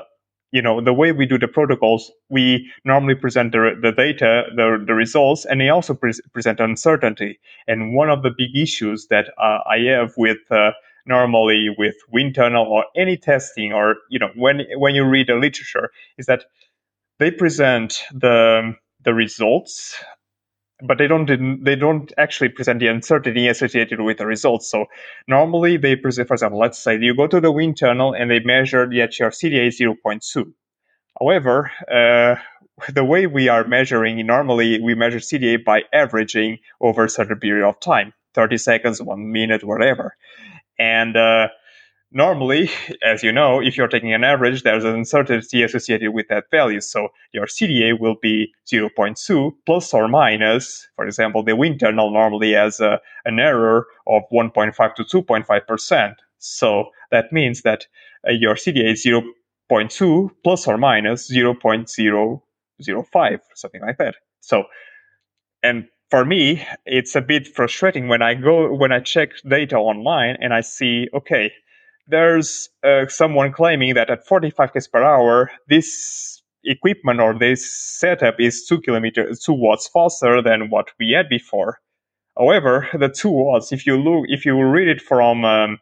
the way we do the protocols, we normally present the data, the results, and they also present uncertainty. And one of the big issues that I have with normally with wind tunnel or any testing, or when you read the literature, is that they present the results, but they don't actually present the uncertainty associated with the results. So normally they present, for example, let's say you go to the wind tunnel and they measure that your CDA is 0.2. However, the way we are measuring, normally we measure CDA by averaging over a certain period of time, 30 seconds, 1 minute, whatever. And normally, as you know, if you're taking an average, there's an uncertainty associated with that value. So your CDA will be 0.2 plus or minus. For example, the wind tunnel normally has an error of 1.5 to 2.5%. So that means that your CDA is 0.2 plus or minus 0.005, something like that. So, and for me, it's a bit frustrating when I check data online and I see, okay, there's someone claiming that at 45 km per hour, this equipment or this setup is 2 watts faster than what we had before. However, the 2 watts, if you read it from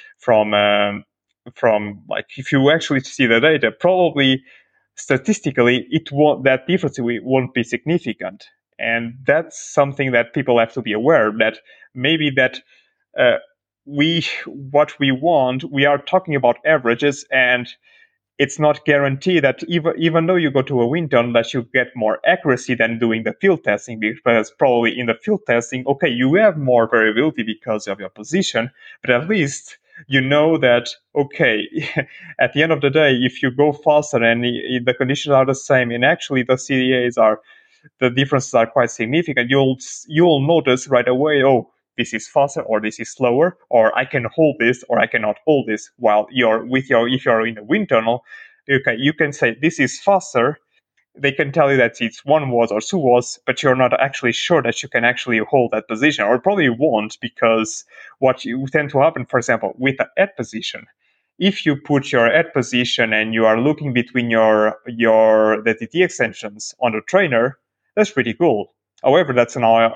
like, if you actually see the data, probably statistically that difference won't be significant. And that's something that people have to be aware that maybe that what we want, we are talking about averages, and it's not guaranteed that even though you go to a wind tunnel that you get more accuracy than doing the field testing, because probably in the field testing, okay, you have more variability because of your position, but at least you know that, okay, at the end of the day, if you go faster and the conditions are the same, and actually the differences are quite significant, you'll notice right away, oh, this is faster or this is slower, or I can hold this or I cannot hold this. While if you're in a wind tunnel, you can say this is faster. They can tell you that it's 1 watt or 2 watts, but you're not actually sure that you can actually hold that position, or probably won't, because what you tend to happen, for example, with the head position, if you put your head position and you are looking between the TT extensions on the trainer, that's pretty cool. However, that's not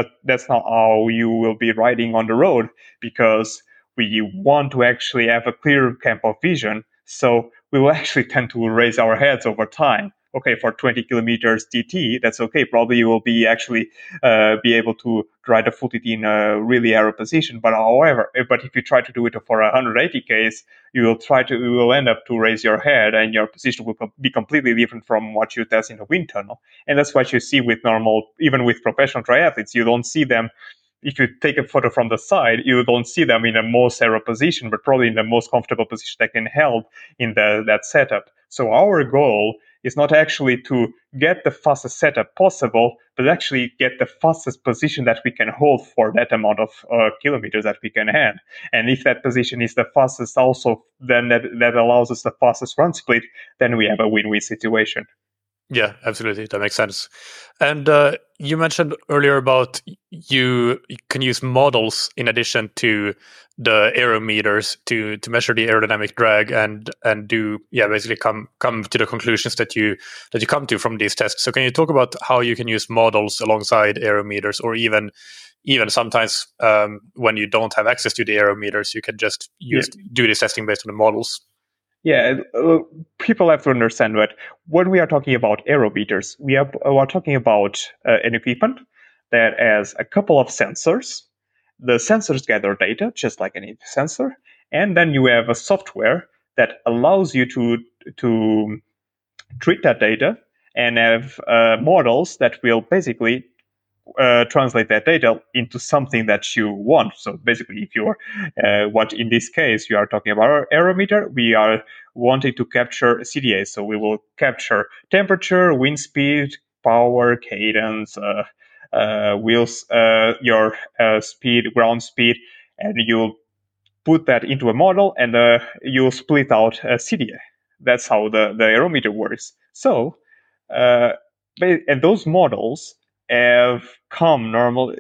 how you will be riding on the road, because we want to actually have a clear camp of vision. So we will actually tend to raise our heads over time. Okay, for 20 kilometers TT, that's okay. Probably you will be actually be able to ride a full TT in a really aero position. But if you try to do it for 180 Ks, you will end up to raise your head, and your position will be completely different from what you test in a wind tunnel. And that's what you see with even with professional triathletes. You don't see them. If you take a photo from the side, you don't see them in the most aero position, but probably in the most comfortable position they can hold in that setup. So our goal is not actually to get the fastest setup possible, but actually get the fastest position that we can hold for that amount of kilometers that we can have. And if that position is the fastest also, then that allows us the fastest run split, then we have a win-win situation. Yeah, absolutely. That makes sense. And you mentioned earlier about you can use models in addition to the aerometers to measure the aerodynamic drag and basically come to the conclusions that you come to from these tests. So can you talk about how you can use models alongside aerometers, or even sometimes when you don't have access to the aerometers, you can just do this testing based on the models? Yeah, people have to understand that when we are talking about aerometers, we are talking about an equipment that has a couple of sensors. The sensors gather data, just like any sensor, and then you have a software that allows you to treat that data and have models that will basically translate that data into something that you want. So basically, if you're what in this case you are talking about our aerometer, we are wanting to capture CDA. So we will capture temperature, wind speed, power, cadence, wheels, your speed, ground speed, and you'll put that into a model, and you'll split out CDA. That's how the aerometer works. So, and those models have come normal,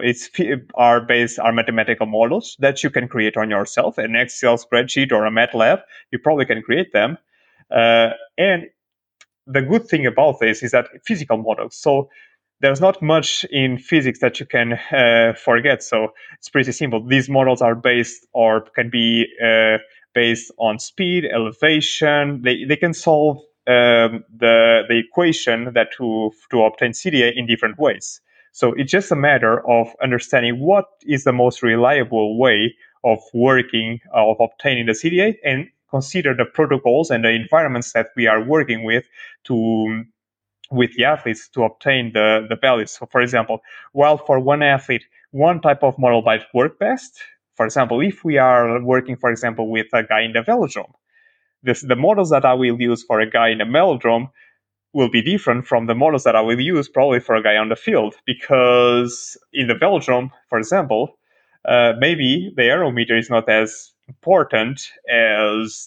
are mathematical models that you can create on yourself, an Excel spreadsheet or a MATLAB. You probably can create them. And the good thing about this is that physical models. So there's not much in physics that you can forget. So it's pretty simple. These models are based or can be based on speed, elevation. They can solve the equation that to obtain CDA in different ways. So it's just a matter of understanding what is the most reliable way of working, of obtaining the CDA, and consider the protocols and the environments that we are working with the athletes to obtain the values. So, for example, while for one athlete, one type of model might work best, for example, if we are working, for example, with a guy in the velodrome, the models that I will use for a guy in the velodrome will be different from the models that I will use probably for a guy on the field, because in the velodrome, for example, maybe the aerometer is not as important as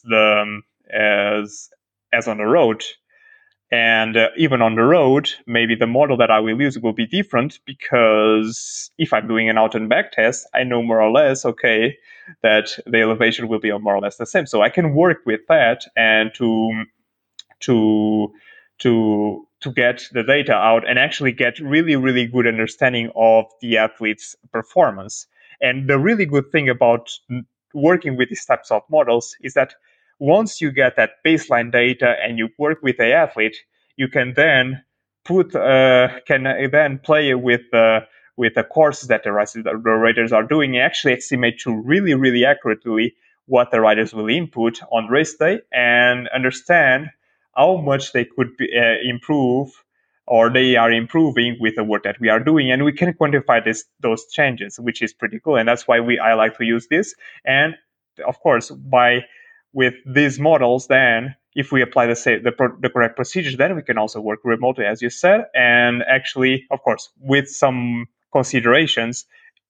on the road. And even on the road, maybe the model that I will use will be different, because if I'm doing an out and back test, I know more or less, okay, that the elevation will be more or less the same. So I can work with that and to get the data out and actually get really, really good understanding of the athlete's performance. And the really good thing about working with these types of models is that once you get that baseline data and you work with the athlete, you can then play with the courses that the riders are doing, and actually estimate to really, really accurately what the riders will input on race day, and understand how much they could improve, or they are improving with the work that we are doing, and we can quantify those changes, which is pretty cool. And that's why I like to use this. And of course, with these models, then if we apply the correct procedures, then we can also work remotely, as you said, and actually, of course, with some considerations,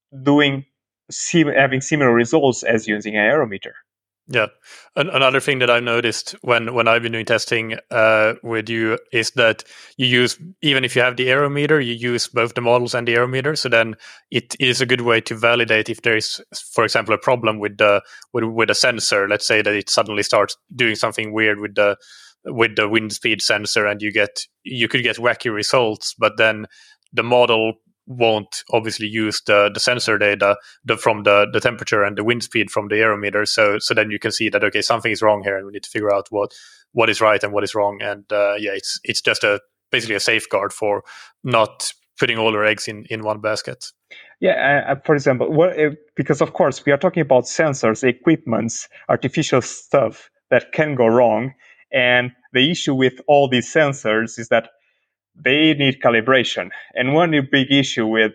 having similar results as using an aerometer. Yeah. Another thing that I've noticed when I've been doing testing with you is that you use, even if you have the aerometer, you use both the models and the aerometer. So then it is a good way to validate if there is, for example, a problem with a sensor. Let's say that it suddenly starts doing something weird with the wind speed sensor, and you could get wacky results, but then the model won't obviously use the sensor data from the temperature and the wind speed from the aerometer. So then you can see that, okay, something is wrong here, and we need to figure out what is right and what is wrong. And it's just basically a safeguard for not putting all your eggs in one basket. Yeah, for example, because of course we are talking about sensors, equipments, artificial stuff that can go wrong. And the issue with all these sensors is that they need calibration. And one big issue with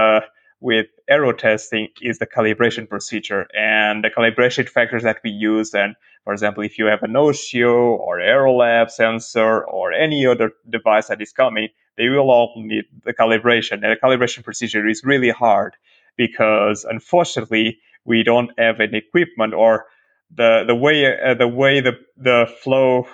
aero testing is the calibration procedure and the calibration factors that we use. And for example, if you have an Oshio or Aerolab sensor or any other device that is coming, they will all need the calibration. And the calibration procedure is really hard because, unfortunately, we don't have an equipment, or the way the flow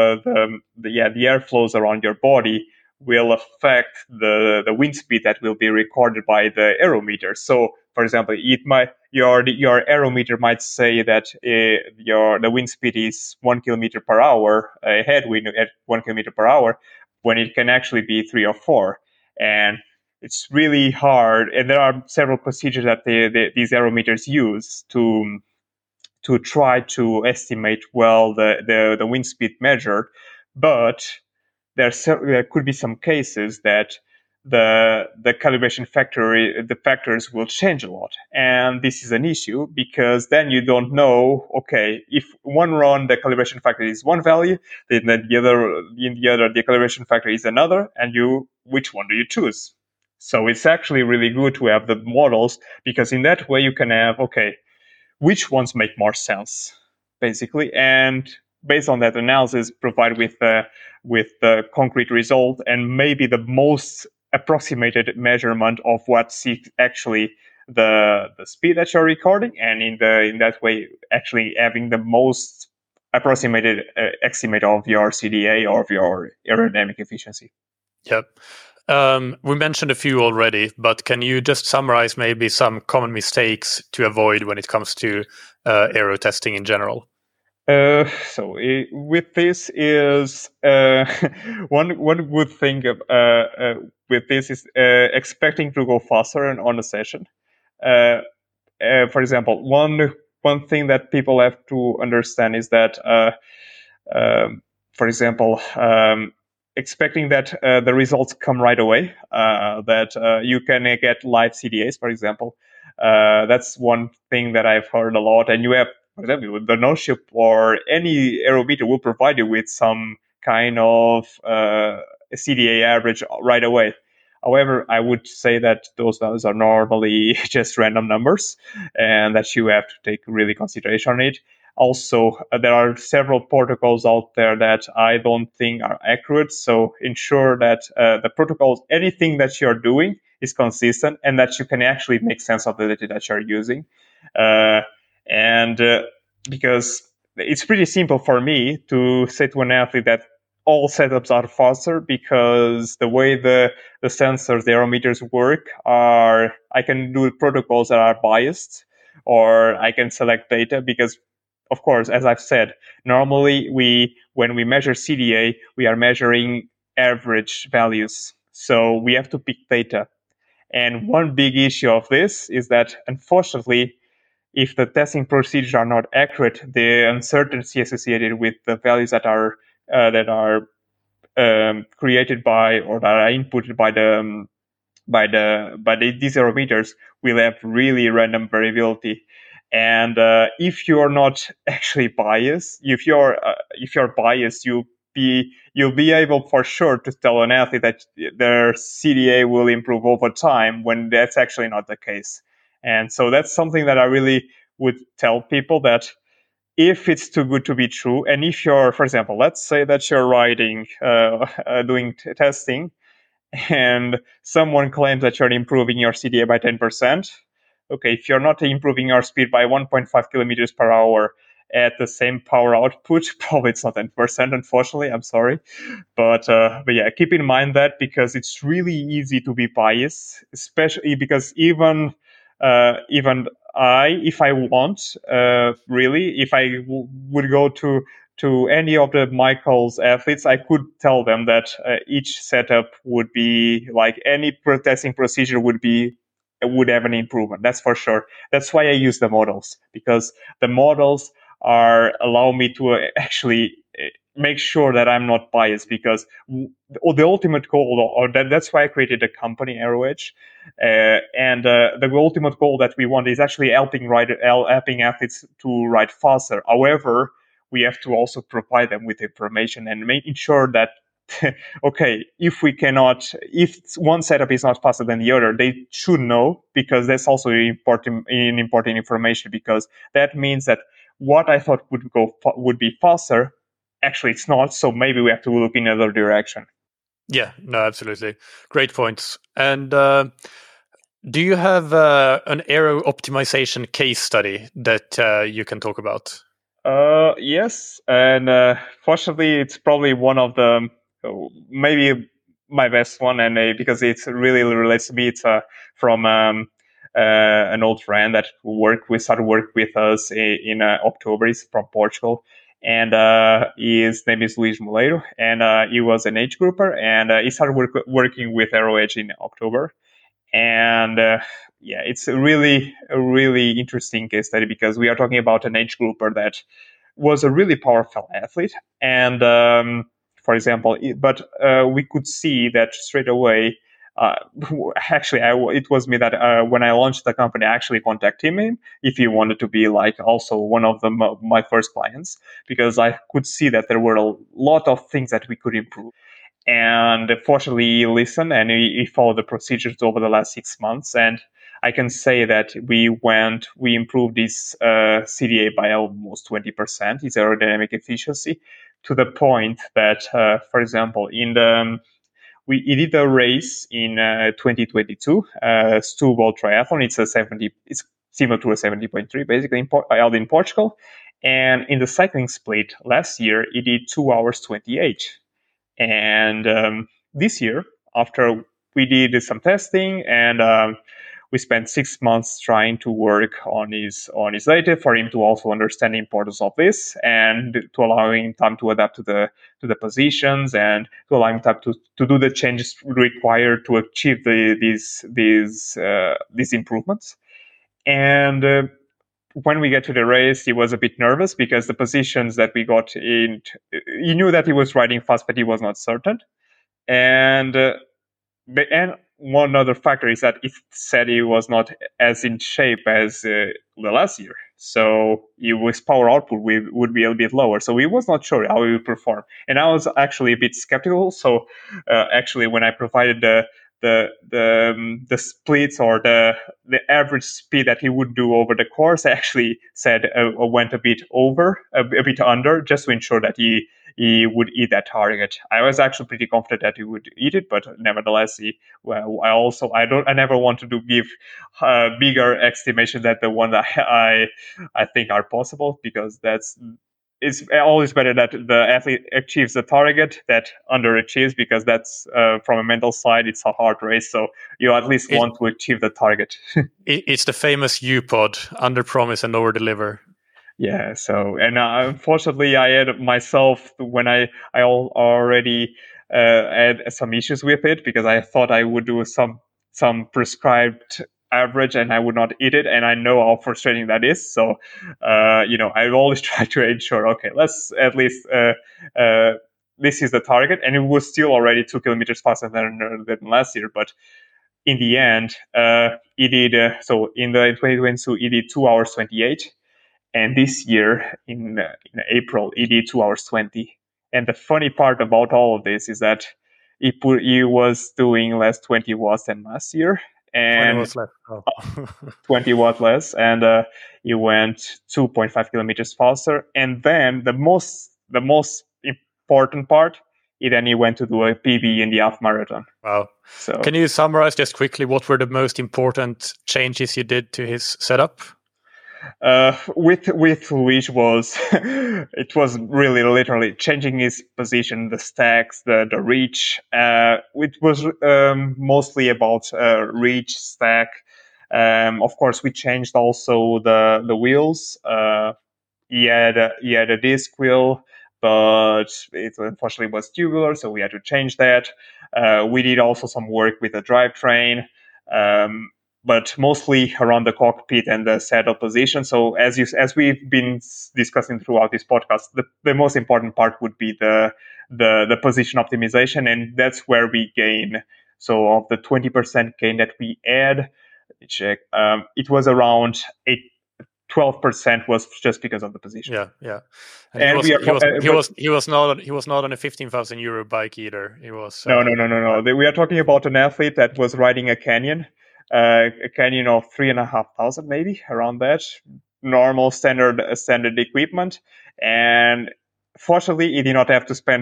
the air flows around your body will affect the wind speed that will be recorded by the aerometer. So, for example, your aerometer might say that the wind speed is 1 kilometer per hour, a headwind at 1 kilometer per hour, when it can actually be 3 or 4. And it's really hard. And there are several procedures that these aerometers use to try to estimate well the wind speed measured, but there could be some cases that the calibration factors will change a lot, and this is an issue because then you don't know. Okay, if one run the calibration factor is one value, then the other the calibration factor is another, and which one do you choose? So it's actually really good to have the models, because in that way you can have, okay, which ones make more sense, basically, and based on that analysis, provide with the concrete result and maybe the most approximated measurement of what's actually the speed that you're recording, and in that way actually having the most approximated estimate of your CDA or of your aerodynamic efficiency. Yep. We mentioned a few already, but can you just summarize maybe some common mistakes to avoid when it comes to aero testing in general? With this is one good thing with this is expecting to go faster on a session. Uh, for example, one thing that people have to understand is that, for example, expecting that the results come right away, that you can get live CDAs, for example. That's one thing that I've heard a lot, and you have, for example, the NoShip or any Aerometer will provide you with some kind of CDA average right away. However, I would say that those values are normally just random numbers, and that you have to take really consideration on it. Also, there are several protocols out there that I don't think are accurate. So ensure that the protocols, anything that you're doing, is consistent and that you can actually make sense of the data that you're using. Uh, and Because it's pretty simple for me to say to an athlete that all setups are faster, because the way the sensors, the aerometers work are, I can do protocols that are biased, or I can select data because, of course, as I've said, normally when we measure CDA, we are measuring average values. So we have to pick data. And one big issue of this is that, unfortunately, if the testing procedures are not accurate, the uncertainty associated with the values that are created by, or that are inputted by these aerometers will have really random variability. And if you're not actually biased, if you're biased, you'll be able for sure to tell an athlete that their CDA will improve over time, when that's actually not the case. And so that's something that I really would tell people, that if it's too good to be true, and if you're, for example, let's say that you're doing testing, and someone claims that you're improving your CDA by 10%. Okay, if you're not improving your speed by 1.5 kilometers per hour at the same power output, probably it's not 10%, unfortunately. I'm sorry. But yeah, keep in mind that, because it's really easy to be biased, especially because even I, if I want, really, if I would go to any of the Michael's athletes, I could tell them that each setup would be like any testing procedure would have an improvement. That's for sure. That's why I use the models, because the models are allow me to actually make sure that I'm not biased, because the ultimate goal, or that's why I created the company AeroEdge, and the ultimate goal that we want is actually helping athletes to ride faster. However, we have to also provide them with information and making sure that okay, if one setup is not faster than the other, they should know, because that's also important information, because that means that what I thought would be faster, actually it's not. So maybe we have to look in another direction. Yeah, no, absolutely. Great points. And do you have an aero optimization case study that you can talk about? Yes, and fortunately, it's probably one of the maybe my best one, and because it really relates to me. It's from an old friend that started work with us in October. He's from Portugal, and his name is Luis Moleiro, and he was an age grouper, and he started working with AeroEdge in October. And yeah, it's a really interesting case study, because we are talking about an age grouper that was a really powerful athlete. And for example, we could see that straight away. Uh, Actually, it was me that when I launched the company, I actually contacted him if he wanted to be like also one of my first clients, because I could see that there were a lot of things that we could improve. And fortunately, he listened, and he followed the procedures over the last 6 months. And I can say that we improved his CDA by almost 20%, his aerodynamic efficiency, to the point that, for example, he did a race in 2022, Setúbal Triathlon. It's similar to a 70.3, basically held in Portugal. And in the cycling split last year, he did 2 hours 28. And this year, after we did some testing, and we spent 6 months trying to work on his native for him to also understand the importance of this and to allow him time to adapt to the positions and to allow him time to do the changes required to achieve these improvements. And when we get to the race, he was a bit nervous because the positions that we got in, he knew that he was riding fast, but he was not certain. And one other factor is that it said he was not as in shape as the last year. So his power output would be a bit lower. So he was not sure how he would perform. And I was actually a bit skeptical. So actually, when I provided the splits or the average speed that he would do over the course, I actually said went a bit over, a bit under, just to ensure that he would eat that target. I was actually pretty confident that he would eat it, but nevertheless, I never want to give bigger estimations than the one that I think are possible, because it's always better that the athlete achieves the target that underachieves, because that's from a mental side, it's a hard race. So you at least want to achieve the target. It's the famous UPOD, under promise and over deliver. Yeah. So, and unfortunately, I had myself when I already had some issues with it, because I thought I would do some prescribed average and I would not eat it, and I know how frustrating that is. So, I always try to ensure, okay, let's at least this is the target, and it was still already 2 kilometers faster than last year, but. In the end, he did. So in 2022, he did 2 hours 28. And this year, in April, he did 2 hours 20. And the funny part about all of this is that he was doing less 20 watts than last year. And 20 watts less. Oh. 20 watt less. And he went 2.5 kilometers faster. And then the most important part, he went to do a PB in the half marathon. Wow. So, can you summarize just quickly what were the most important changes you did to his setup? With Luis it was really literally changing his position, the stacks, the reach. It was mostly about reach, stack. Of course, we changed also the wheels. He had a disc wheel, but it unfortunately was tubular, so we had to change that. We did also some work with the drivetrain. But mostly around the cockpit and the saddle position. So as we've been discussing throughout this podcast, the most important part would be the position optimization, and that's where we gain. So of the 20% gain that we had, check, it was around 12% was just because of the position. Yeah. And he was not on a 15,000 euro bike either. He was no. We are talking about an athlete that was riding a Canyon. A Canyon of 3,500, maybe around that, normal standard equipment, and fortunately, he did not have to spend.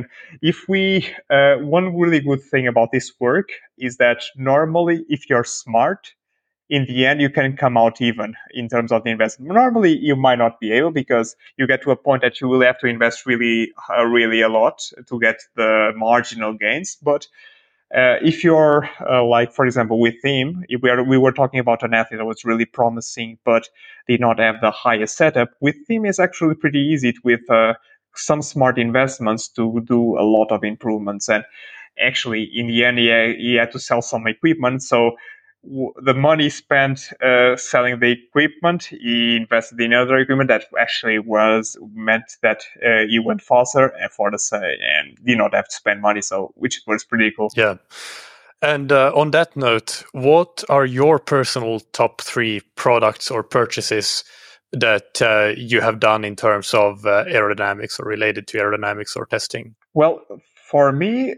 One really good thing about this work is that normally, if you're smart, in the end, you can come out even in terms of the investment. Normally, you might not be able, because you get to a point that you will have to invest really a lot to get the marginal gains, but. If you're like, for example, with him, we were talking about an athlete that was really promising, but did not have the highest setup. With him, it's actually pretty easy with some smart investments to do a lot of improvements. And actually, in the end, he had to sell some equipment. So the money spent selling the equipment, he invested in other equipment that actually meant that he went faster and did not have to spend money, so which was pretty cool. Yeah. And on that note, what are your personal top 3 products or purchases that you have done in terms of aerodynamics or related to aerodynamics or testing? Well, for me,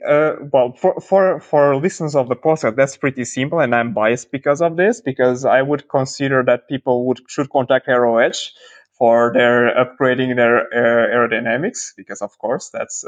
for listeners of the podcast, that's pretty simple, and I'm biased because of this, because I would consider that people should contact AeroEdge for their upgrading their aerodynamics, because of course that's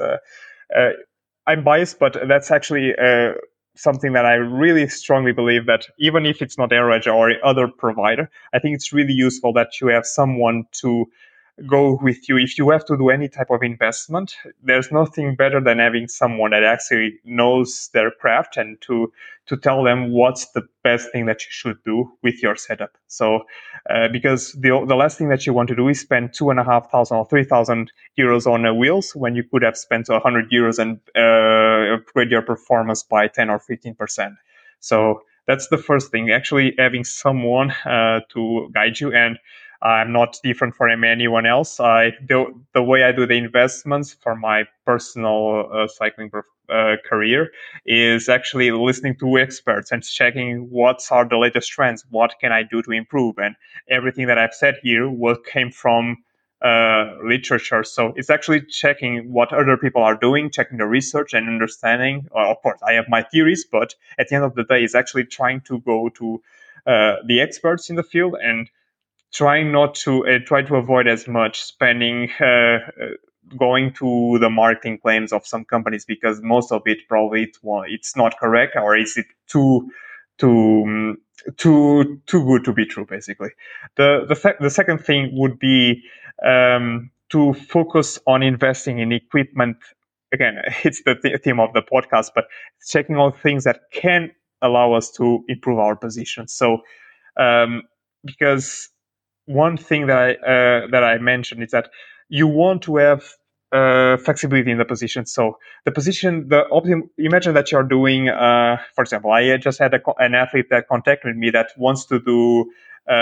I'm biased, but that's actually something that I really strongly believe, that even if it's not AeroEdge or other provider, I think it's really useful that you have someone to go with you. If you have to do any type of investment, there's nothing better than having someone that actually knows their craft and to tell them what's the best thing that you should do with your setup. So, because the last thing that you want to do is spend 2,500 or 3,000 euros on wheels when you could have spent 100 euros and upgrade your performance by 10 or 15%. So that's the first thing, actually having someone to guide you. And I'm not different from anyone else. The way I do the investments for my personal cycling career is actually listening to experts and checking what are the latest trends, what can I do to improve. And everything that I've said here came from literature. So it's actually checking what other people are doing, checking the research and understanding. Of course, I have my theories, but at the end of the day, it's actually trying to go to the experts in the field and trying not to try to avoid as much spending going to the marketing claims of some companies, because most of it probably it's not correct, or is it too good to be true. Basically, the second thing would be to focus on investing in equipment. Again, it's the theme of the podcast, but checking all things that can allow us to improve our position. So because one thing that I mentioned is that you want to have flexibility in the position. So the position, imagine that you're doing, for example, I just had an athlete that contacted me that wants to do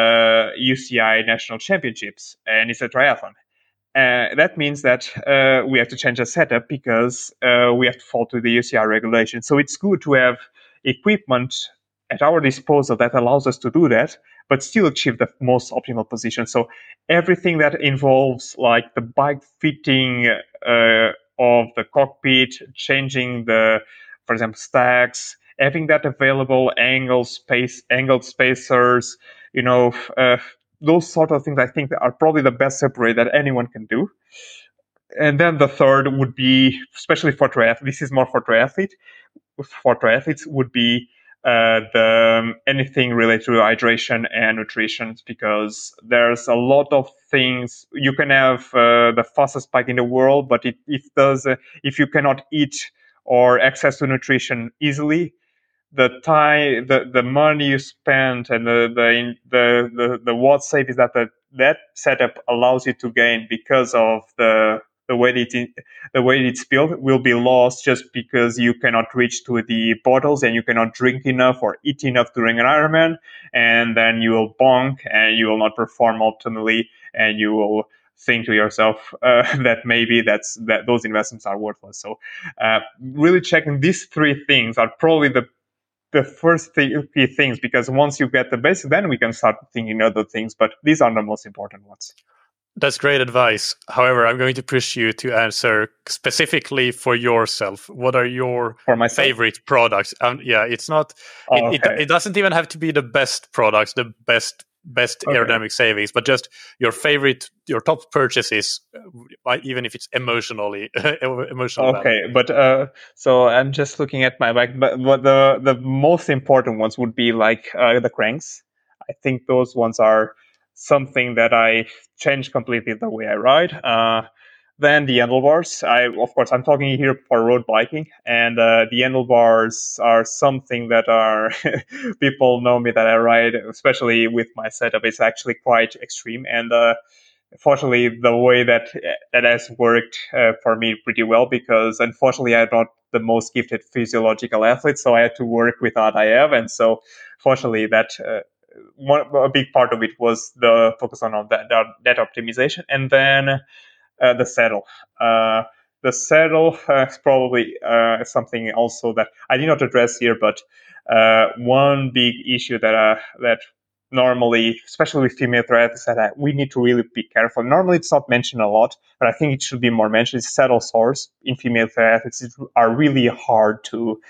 UCI national championships, and it's a triathlon. That means that we have to change the setup because we have to fall to the UCI regulation. So it's good to have equipment at our disposal that allows us to do that, but still achieve the most optimal position. So everything that involves like the bike fitting of the cockpit, changing for example, stacks, having that available, angled spacers, those sort of things I think are probably the best separate that anyone can do. And then the third would be, especially for triathletes, this is more for triathletes. For triathletes would be anything related to hydration and nutrition, because there's a lot of things. You can have the fastest bike in the world, but if you cannot eat or access to nutrition easily, the time, the money you spend, and the what save is that setup allows you to gain because of the way it's built will be lost just because you cannot reach to the bottles and you cannot drink enough or eat enough during an Ironman, and then you will bonk and you will not perform optimally, and you will think to yourself that maybe that those investments are worthless. So really checking these three things are probably the first key things, because once you get the basic, then we can start thinking other things, but these are the most important ones. That's great advice. However, I'm going to push you to answer specifically for yourself. What are your favorite products? It's not. It doesn't even have to be the best products, the best aerodynamic savings, but just your top purchases, even if it's emotional. Okay, but so I'm just looking at my bike, but the most important ones would be like the cranks. I think those ones are something that I changed completely the way I ride. Then the handlebars. I'm talking here for road biking, and the handlebars are something that are people know me that I ride, especially with my setup. It's actually quite extreme, and fortunately, the way that has worked for me pretty well, because unfortunately, I'm not the most gifted physiological athlete, so I had to work with what I have, and so fortunately, that. A big part of it was the focus on that optimization, and then the saddle. The saddle is probably something also that I did not address here, but one big issue that normally, especially with female triathletes, that we need to really be careful. Normally, it's not mentioned a lot, but I think it should be more mentioned. Is saddle sores in female triathletes are really hard to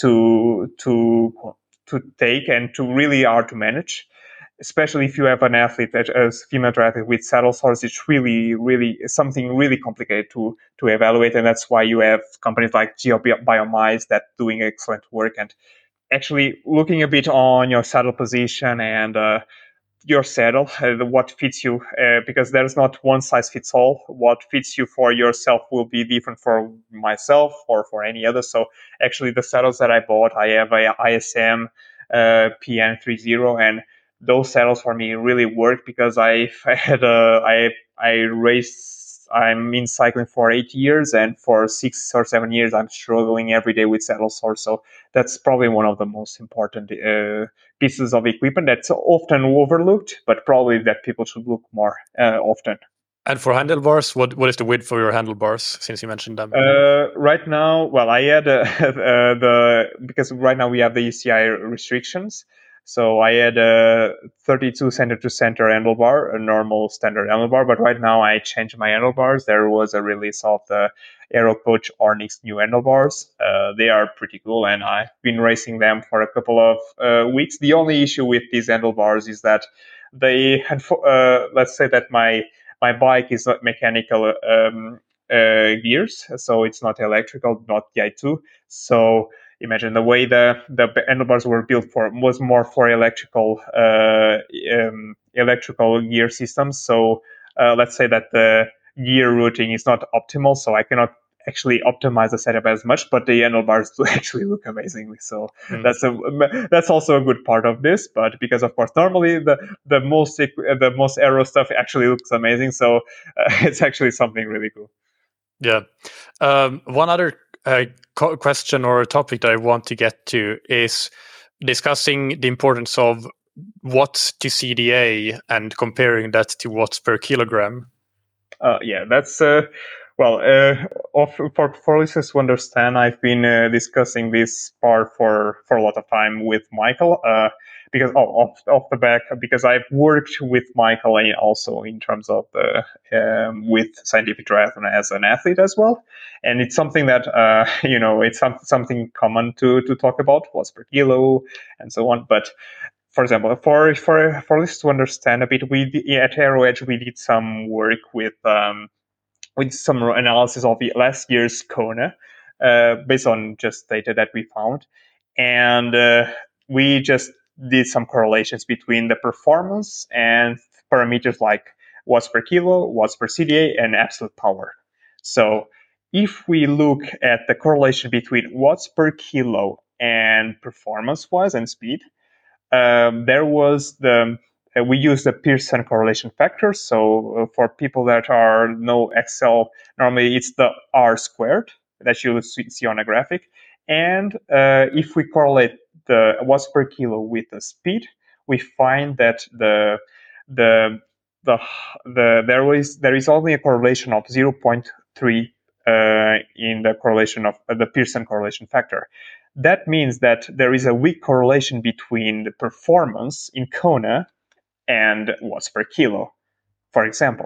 take and to really hard to manage, especially if you have an athlete that as female triathlete with saddle sores. It's really, really something really complicated to evaluate, and that's why you have companies like GeoBiomize that doing excellent work and actually looking a bit on your saddle position and your saddle, what fits you, because there's not one size fits all. What fits you for yourself will be different for myself or for any other. So actually, the saddles that I bought, I have a ISM PN30, and those saddles for me really work because I raced. I'm in cycling for 8 years, and for 6 or 7 years, I'm struggling every day with saddle sore. So that's probably one of the most important pieces of equipment that's often overlooked, but probably that people should look more often. And for handlebars, what is the width for your handlebars, since you mentioned them? Right now, well, I had because right now we have the ECI restrictions. So I had a 32 center to center handlebar, a normal standard handlebar. But right now I changed my handlebars. There was a release of the Aero Coach Ornix new handlebars. They are pretty cool, and I've been racing them for a couple of weeks. The only issue with these handlebars is that they, let's say that my bike is not mechanical gears, so it's not electrical, not Di2. So imagine the way the handlebars were built for was more for electrical gear systems. So let's say that the gear routing is not optimal, so I cannot actually optimize the setup as much, but the handlebars do actually look amazingly. So that's also a good part of this. But because of course normally the most aero stuff actually looks amazing, so it's actually something really cool. Yeah. One other question or topic that I want to get to is discussing the importance of watts to CDA and comparing that to watts per kilogram. Yeah, that's for listeners to understand, I've been discussing this part for a lot of time with Michael. Because off the back, because I've worked with Michael also in terms of with Scientific Triathlon as an athlete as well, and it's something that it's something common to talk about, watts per kilo and so on. But for example, for this to understand a bit, at AeroEdge we did some work with some analysis of the last year's Kona, based on just data that we found, and we just did some correlations between the performance and parameters like watts per kilo, watts per CDA, and absolute power. So if we look at the correlation between watts per kilo and performance-wise and speed, there was we used the Pearson correlation factor. So for people that know Excel, normally it's the R squared that you see on a graphic. And if we correlate the watts per kilo with the speed, we find that there is only a correlation of 0.3 in the correlation of the Pearson correlation factor. That means that there is a weak correlation between the performance in Kona and watts per kilo. For example,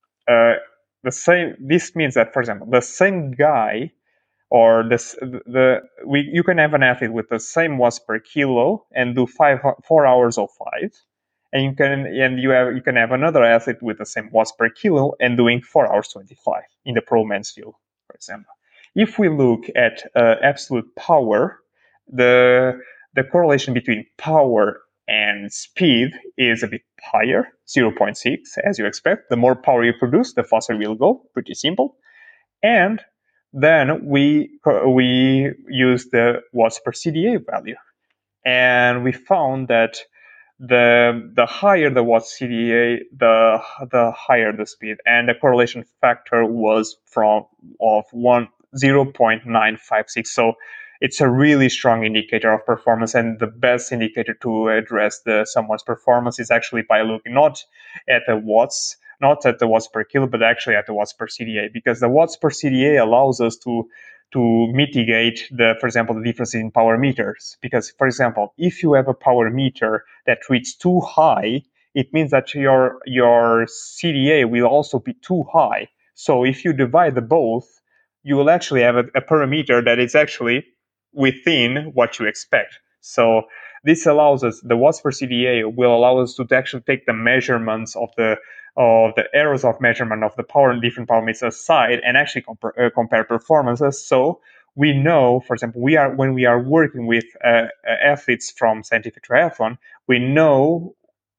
this means that, for example, the same guy, or you can have an athlete with the same watts per kilo and do 4 hours of 5, and you can have another athlete with the same watts per kilo and doing 4 hours 25 in the pro men's field, for example. If we look at absolute power, the correlation between power and speed is a bit higher, 0.6, as you expect. The more power you produce, the faster you'll go. Pretty simple. And then we use the watts per CDA value, and we found that the higher the watts CDA, the higher the speed, and the correlation factor was of 0.956. So it's a really strong indicator of performance, and the best indicator to address someone's performance is actually by looking not at the watts per kilo, but actually at the watts per CDA, because the watts per CDA allows us to mitigate for example, the difference in power meters. Because, for example, if you have a power meter that reads too high, it means that your CDA will also be too high. So if you divide the both, you will actually have a parameter that is actually within what you expect. So this allows us, the watts per CDA will allow us to actually take the measurements of the errors of measurement of the power and different power meters aside, and actually compare performances. So we know, for example, when we are working with athletes from Scientific Triathlon, we know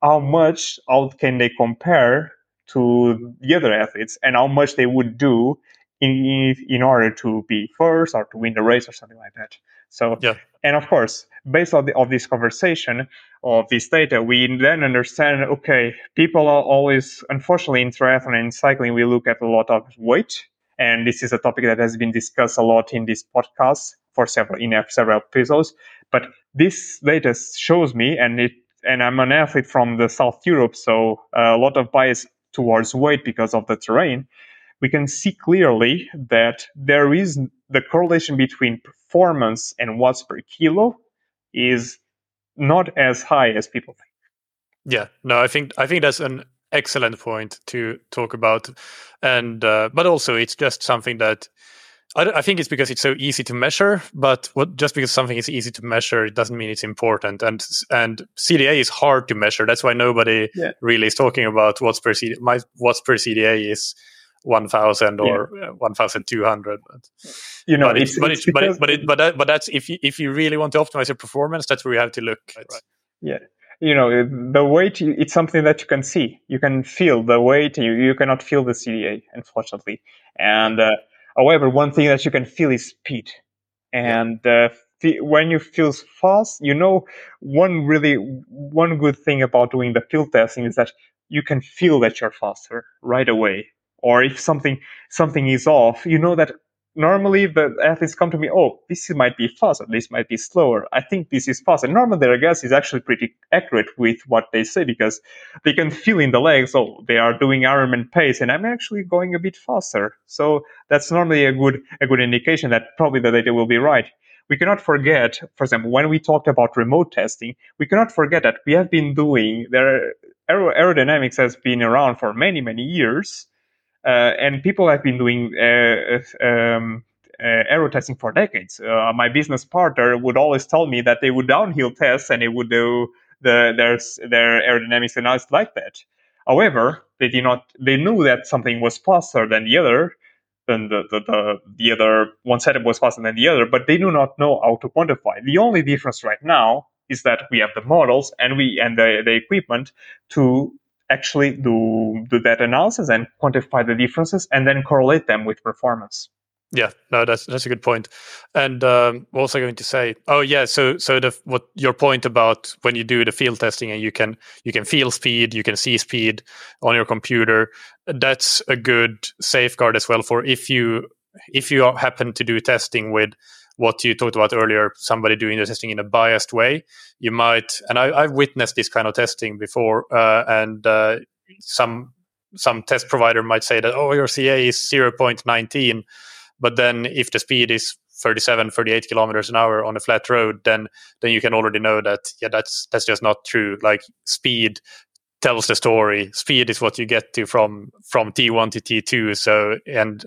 how much out can they compare to the other athletes and how much they would do in order to be first or to win the race or something like that. So, Yeah. and of course, based on of this conversation, of this data, we then understand, okay, people are always, unfortunately, in triathlon and in cycling, we look at a lot of weight. And this is a topic that has been discussed a lot in this podcast for several episodes. But this data shows me, and I'm an athlete from the South Europe, so a lot of bias towards weight because of the terrain. We can see clearly that there is the correlation between performance and watts per kilo is not as high as people think. Yeah, no, I think that's an excellent point to talk about, and but also it's just something that I think it's because it's so easy to measure. But just because something is easy to measure, it doesn't mean it's important. And CDA is hard to measure. That's why nobody really is talking about watts per CDA. My watts per CDA is 1,000 or 1,200. But that's if you really want to optimize your performance, that's where you have to look. Right? Yeah. The weight, it's something that you can see. You can feel the weight. You cannot feel the CDA, unfortunately. And however, one thing that you can feel is speed. And when you feel fast, one good thing about doing the field testing is that you can feel that you're faster right away. Or if something is off, you know that normally the athletes come to me, oh, this might be faster, this might be slower. I think this is faster. Normally their guess is actually pretty accurate with what they say because they can feel in the legs, oh, they are doing Ironman pace and I'm actually going a bit faster. So that's normally a good indication that probably the data will be right. We cannot forget, for example, when we talked about remote testing, we cannot forget that we have been doing, aerodynamics has been around for many, many years. And people have been doing aero testing for decades. My business partner would always tell me that they would downhill test and they would do their aerodynamics analysis like that. However, they knew that something was faster than the other, than the other one setup was faster than the other, but they do not know how to quantify. The only difference right now is that we have the models and the equipment to actually do that analysis and quantify the differences and then correlate them with performance. Yeah, no, that's a good point. And also going to say, what your point about when you do the field testing and you can feel speed, you can see speed on your computer, that's a good safeguard as well for if you happen to do testing with what you talked about earlier, somebody doing the testing in a biased way, you might, and I've witnessed this kind of testing before, and some test provider might say that, oh, your CA is 0.19, but then if the speed is 37, 38 kilometers an hour on a flat road, then you can already know that, that's just not true. Like, speed tells the story. Speed is what you get to from T1 to T2. So, and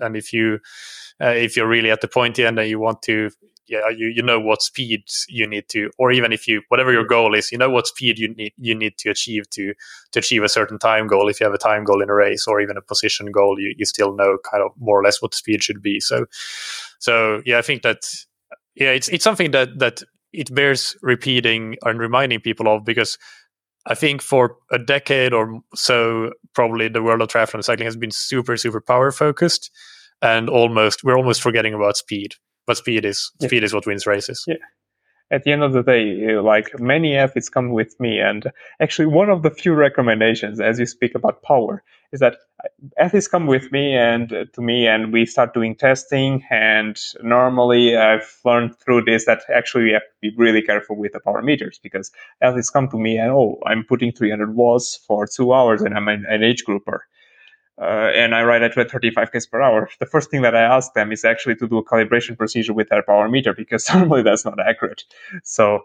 if you're really at the pointy end and you want to, you know what speed you need to, or even if whatever your goal is, you know what speed you need to achieve to achieve a certain time goal. If you have a time goal in a race or even a position goal, you still know kind of more or less what the speed should be. So I think that it's something that it bears repeating and reminding people of, because I think for a decade or so, probably the world of triathlon and cycling has been super, super power focused, and we're almost forgetting about speed. But speed is what wins races. Yeah. At the end of the day, like, many athletes come with me, and actually one of the few recommendations, as you speak about power, is that athletes come with me and we start doing testing. And normally I've learned through this that actually we have to be really careful with the power meters, because athletes come to me and, oh, I'm putting 300 watts for 2 hours and I'm an age grouper. And I ride at 35 km per hour. The first thing that I ask them is actually to do a calibration procedure with their power meter, because normally that's not accurate. So,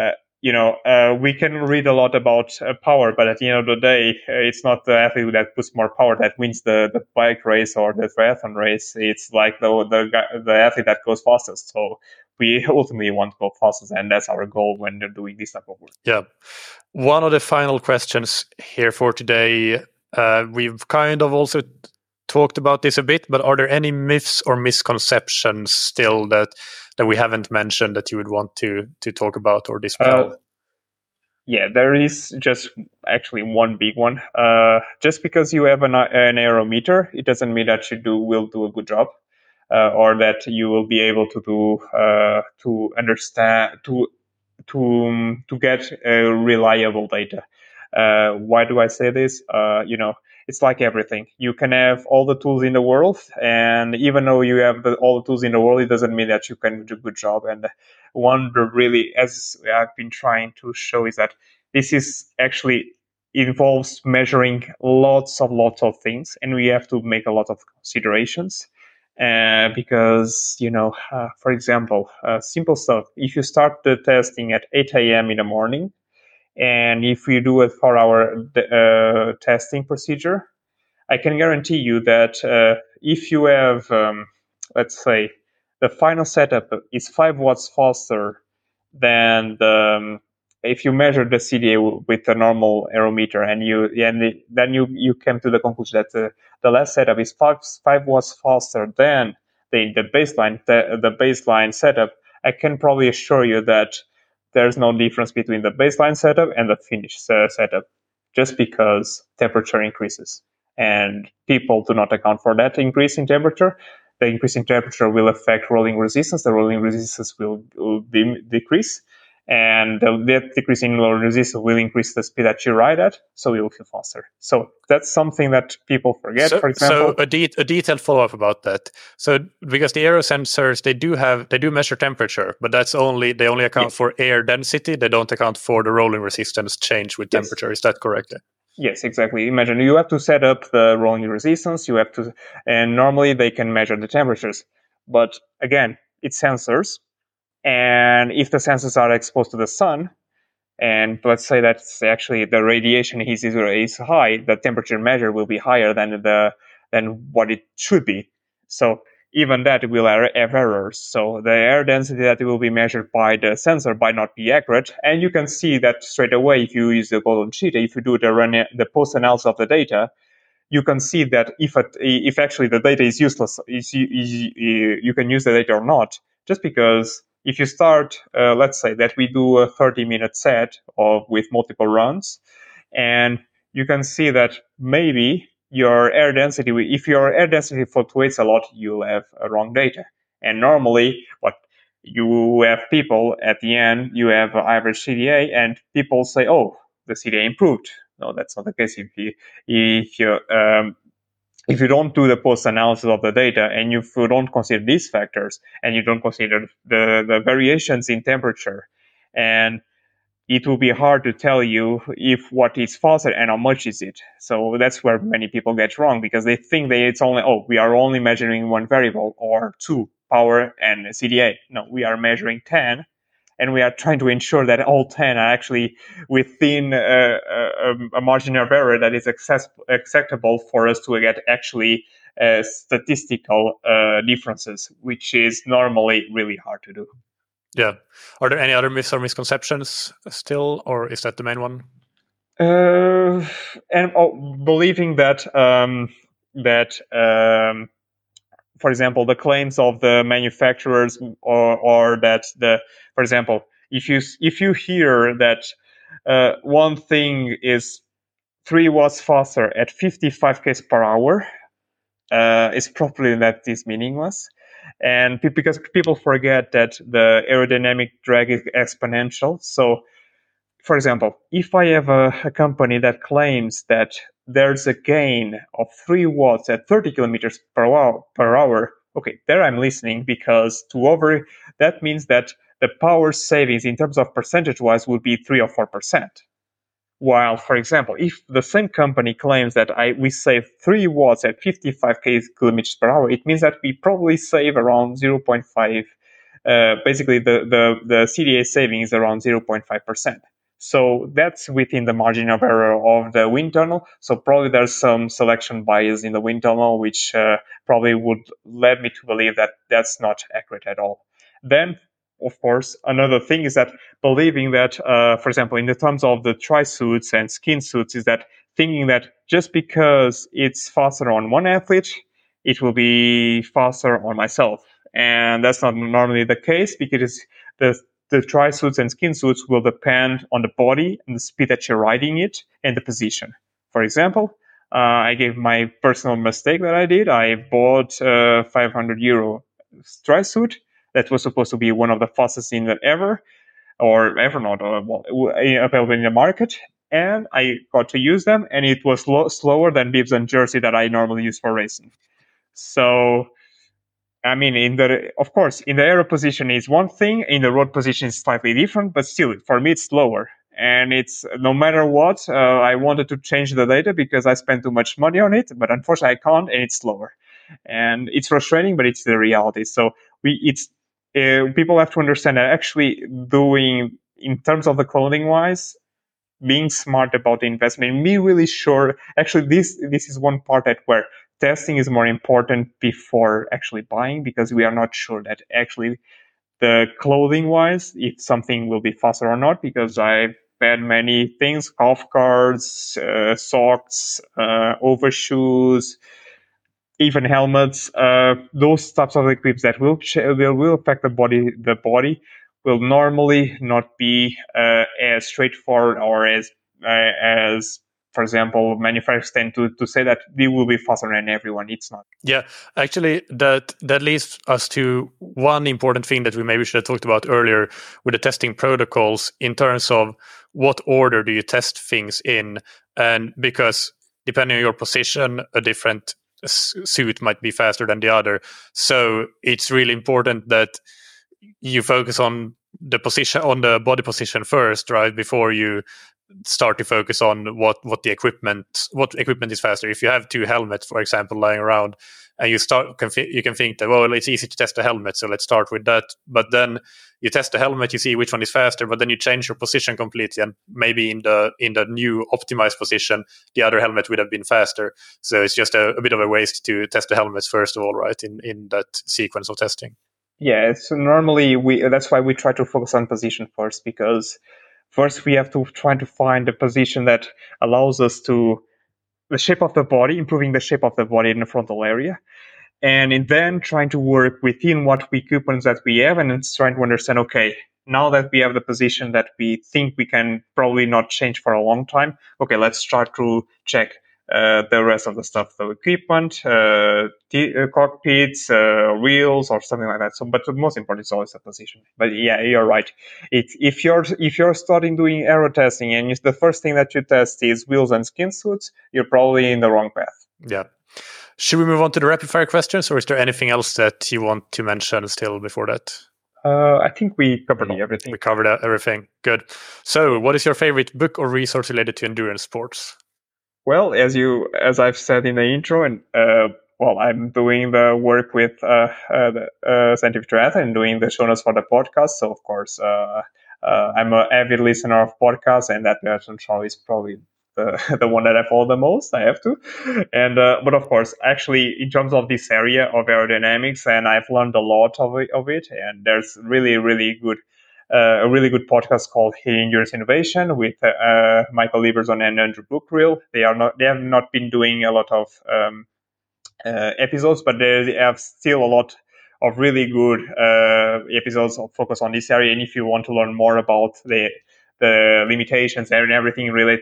we can read a lot about power, but at the end of the day, it's not the athlete that puts more power that wins the bike race or the triathlon race. It's like the athlete that goes fastest. So we ultimately want to go fastest, and that's our goal when they're doing this type of work. Yeah. One of the final questions here for today. We've kind of also talked about this a bit, but are there any myths or misconceptions still that we haven't mentioned that you would want to talk about or dispel? Yeah, there is just actually one big one. Just because you have an aerometer, it doesn't mean that you will do a good job, or that you will be able to understand to get reliable data. Why do I say this? It's like everything. You can have all the tools in the world, and even though you have all the tools in the world, it doesn't mean that you can do a good job. And one really, as I've been trying to show, is that this is actually involves measuring lots of things, and we have to make a lot of considerations. Because for example, simple stuff. If you start the testing at 8 a.m. in the morning, and if we do a 4-hour testing procedure, I can guarantee you that if you have, let's say, the final setup is 5 watts faster than if you measure the CDA with a normal aerometer, then you came to the conclusion that the last setup is 5 watts faster than the baseline setup. I can probably assure you that there's no difference between the baseline setup and the finished setup, just because temperature increases. And people do not account for that increase in temperature. The increase in temperature will affect rolling resistance. The rolling resistance will decrease, and that decrease in rolling resistance will increase the speed that you ride at, so you will feel faster. So that's something that people forget. For example, a detailed follow-up about that. So because the aero sensors, they do measure temperature, but they only account for air density. They don't account for the rolling resistance change with temperature. Is that correct? Yes, exactly. Imagine you have to set up the rolling resistance. And normally they can measure the temperatures. But again, it's sensors. And if the sensors are exposed to the sun, and let's say that actually the radiation is high, the temperature measure will be higher than what it should be. So even that will have errors. So the air density that will be measured by the sensor might not be accurate. And you can see that straight away if you use the golden sheet. If you do the post analysis of the data, you can see that if actually the data is useless, you can use the data or not. Just because if you start, let's say that we do a 30-minute set with multiple runs, and you can see that maybe your air density, if your air density fluctuates a lot, you'll have wrong data. And normally, what you have people at the end, you have average CDA, and people say, oh, the CDA improved. No, that's not the case. If you don't do the post analysis of the data, and if you don't consider these factors, and you don't consider the variations in temperature, and it will be hard to tell you if what is faster and how much is it. So that's where many people get wrong, because they think we are only measuring one variable or two, power and CDA. No, we are measuring 10, and we are trying to ensure that all 10 are actually within a margin of error that is acceptable for us to get actually statistical differences, which is normally really hard to do. Yeah. Are there any other myths or misconceptions still, or is that the main one? Believing that for example, the claims of the manufacturers, or that for example, if you hear that one thing is 3 watts faster at 55 km per hour, it's probably that is meaningless. And because people forget that the aerodynamic drag is exponential. So, for example, if I have a company that claims that there's a gain of 3 watts at 30 kilometers per hour, okay, there I'm listening, because that means that the power savings in terms of percentage-wise would be 3 or 4%. While, for example, if the same company claims that we save 3 watts at 55 kilometers per hour, it means that we probably save around 0.5. Basically, the CDA saving is around 0.5%. So that's within the margin of error of the wind tunnel. So probably there's some selection bias in the wind tunnel, which probably would lead me to believe that that's not accurate at all. Then, of course, another thing is that believing that, for example, in the terms of the tri-suits and skin suits, is that thinking that just because it's faster on one athlete, it will be faster on myself. And that's not normally the case, because the the tri suits and skin suits will depend on the body and the speed that you're riding it and the position. For example, I gave my personal mistake that I did. I bought a €500 tri suit that was supposed to be one of the fastest in that ever, or ever not, available in the market. And I got to use them, and it was slower than bibs and jersey that I normally use for racing. So, I mean, of course, in the aero position is one thing, in the road position is slightly different, but still, for me, it's slower. And it's no matter what, I wanted to change the data because I spent too much money on it, but unfortunately, I can't, and it's slower. And it's frustrating, but it's the reality. So people have to understand that actually doing, in terms of the clothing wise, being smart about the investment, be really sure. Actually, this is one part that where testing is more important before actually buying, because we are not sure that actually the clothing wise, if something will be faster or not, because I've had many things, golf carts, socks, overshoes, even helmets, those types of equipment that will affect the body will normally not be as straightforward, or as for example, manufacturers tend to say that they will be faster than everyone. It's not. Yeah, actually, that leads us to one important thing that we maybe should have talked about earlier with the testing protocols, in terms of what order do you test things in, and because depending on your position, a different suit might be faster than the other. So it's really important that you focus on the position, on the body position first, right, before you start to focus on what equipment is faster. If you have two helmets, for example, lying around, and you can think that, well, it's easy to test a helmet, so let's start with that. But then you test the helmet, you see which one is faster, but then you change your position completely, and maybe in the new optimized position, the other helmet would have been faster. So it's just a bit of a waste to test the helmets first of all, right, in that sequence of testing. Yeah, so normally that's why we try to focus on position first, because first we have to try to find a position that allows us to the shape of the body, improving the shape of the body in the frontal area, and then trying to work within what equipment that we have, and it's trying to understand, okay, now that we have the position that we think we can probably not change for a long time, okay, let's start to check the rest of the stuff, the equipment, cockpits, wheels, or something like that. So, but the most important is always the position. But yeah, you're right. If you're starting doing aero testing, and the first thing that you test is wheels and skin suits, you're probably in the wrong path. Yeah. Should we move on to the rapid fire questions, or is there anything else that you want to mention still before that? I think we covered everything. We covered everything. Good. So, what is your favorite book or resource related to endurance sports? Well, as I've said in the intro, and I'm doing the work with the Scientific Triathlon and doing the show notes for the podcast. So, of course, I'm an avid listener of podcasts, and that show is probably the one that I follow the most. I have to, and but of course, actually, in terms of this area of aerodynamics, and I've learned a lot of it, and there's really good. A really good podcast called Endurance Innovation with Michael Lieberson and Andrew Bookrill. They have not been doing a lot of episodes, but they have still a lot of really good episodes of focus on this area. And if you want to learn more about the limitations and everything related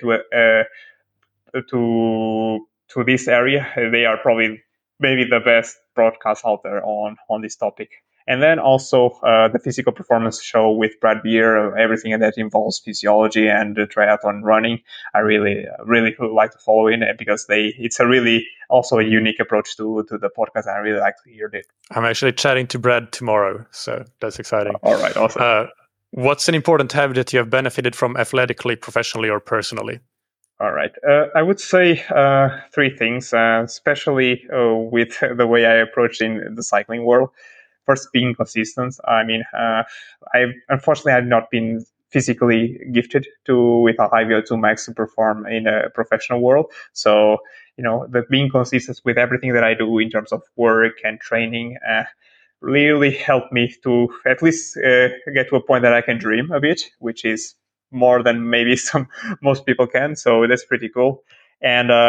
to this area, they are probably maybe the best broadcast out there on this topic. And then also the Physical Performance Show with Brad Beer, everything that involves physiology and triathlon running. I really like to follow in it, because it's a really also a unique approach to the podcast. I really like to hear it. I'm actually chatting to Brad tomorrow, so that's exciting. All right, awesome. What's an important habit that you have benefited from athletically, professionally, or personally? All right. I would say three things, especially with the way I approach in the cycling world. First, being consistent. I mean, I've not been physically gifted with a high VO2 max to perform in a professional world. So, the being consistent with everything that I do in terms of work and training really helped me to at least get to a point that I can dream a bit, which is more than maybe most people can. So that's pretty cool. And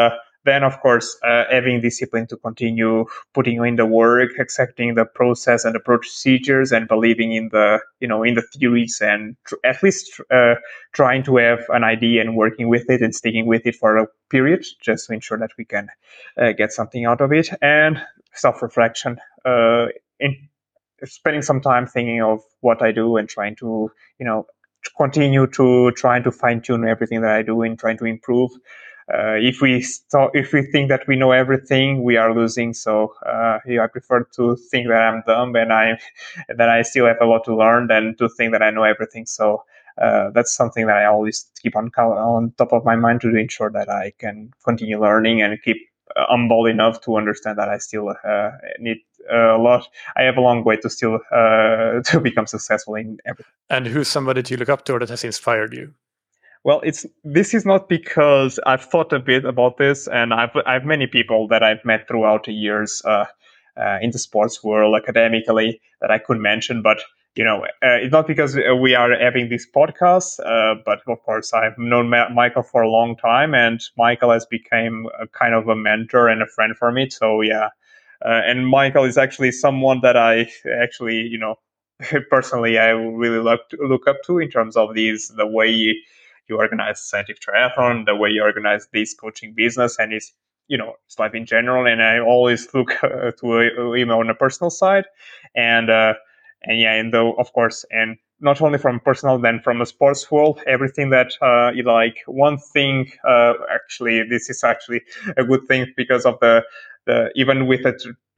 then, of course, having discipline to continue putting in the work, accepting the process and the procedures, and believing in the theories, and at least trying to have an idea and working with it and sticking with it for a period, just to ensure that we can get something out of it. And self-reflection, in spending some time thinking of what I do and trying to continue to try to fine-tune everything that I do and trying to improve. If we think that we know everything, we are losing. So I prefer to think that I'm dumb and that I still have a lot to learn than to think that I know everything. So that's something that I always keep on top of my mind to ensure that I can continue learning and keep humble enough to understand that I still need a lot. I have a long way to still to become successful in everything. And who's somebody do you look up to or that has inspired you? Well, this is not because I've thought a bit about this, and I've many people that I've met throughout the years in the sports world academically that I could mention, but it's not because we are having this podcast, but of course I've known Michael for a long time, and Michael has become a kind of a mentor and a friend for me. So yeah, and Michael is actually someone that I actually, personally I really look up to in terms of the way you organize scientific triathlon, the way you organize this coaching business, and his life in general. And I always look to him on a personal side, and yeah, and though of course, and not only from personal, then from a sports world, everything that you like. One thing, actually, this is actually a good thing because of the even with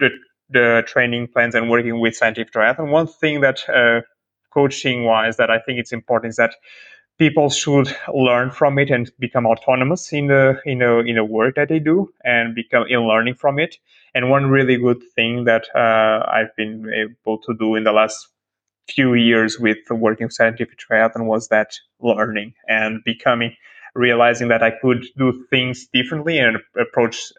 the training plans and working with scientific triathlon. One thing that coaching wise that I think it's important is that people should learn from it and become autonomous in the work that they do and become in learning from it. And one really good thing that I've been able to do in the last few years with working with scientific triathlon was that learning and realizing that I could do things differently and approach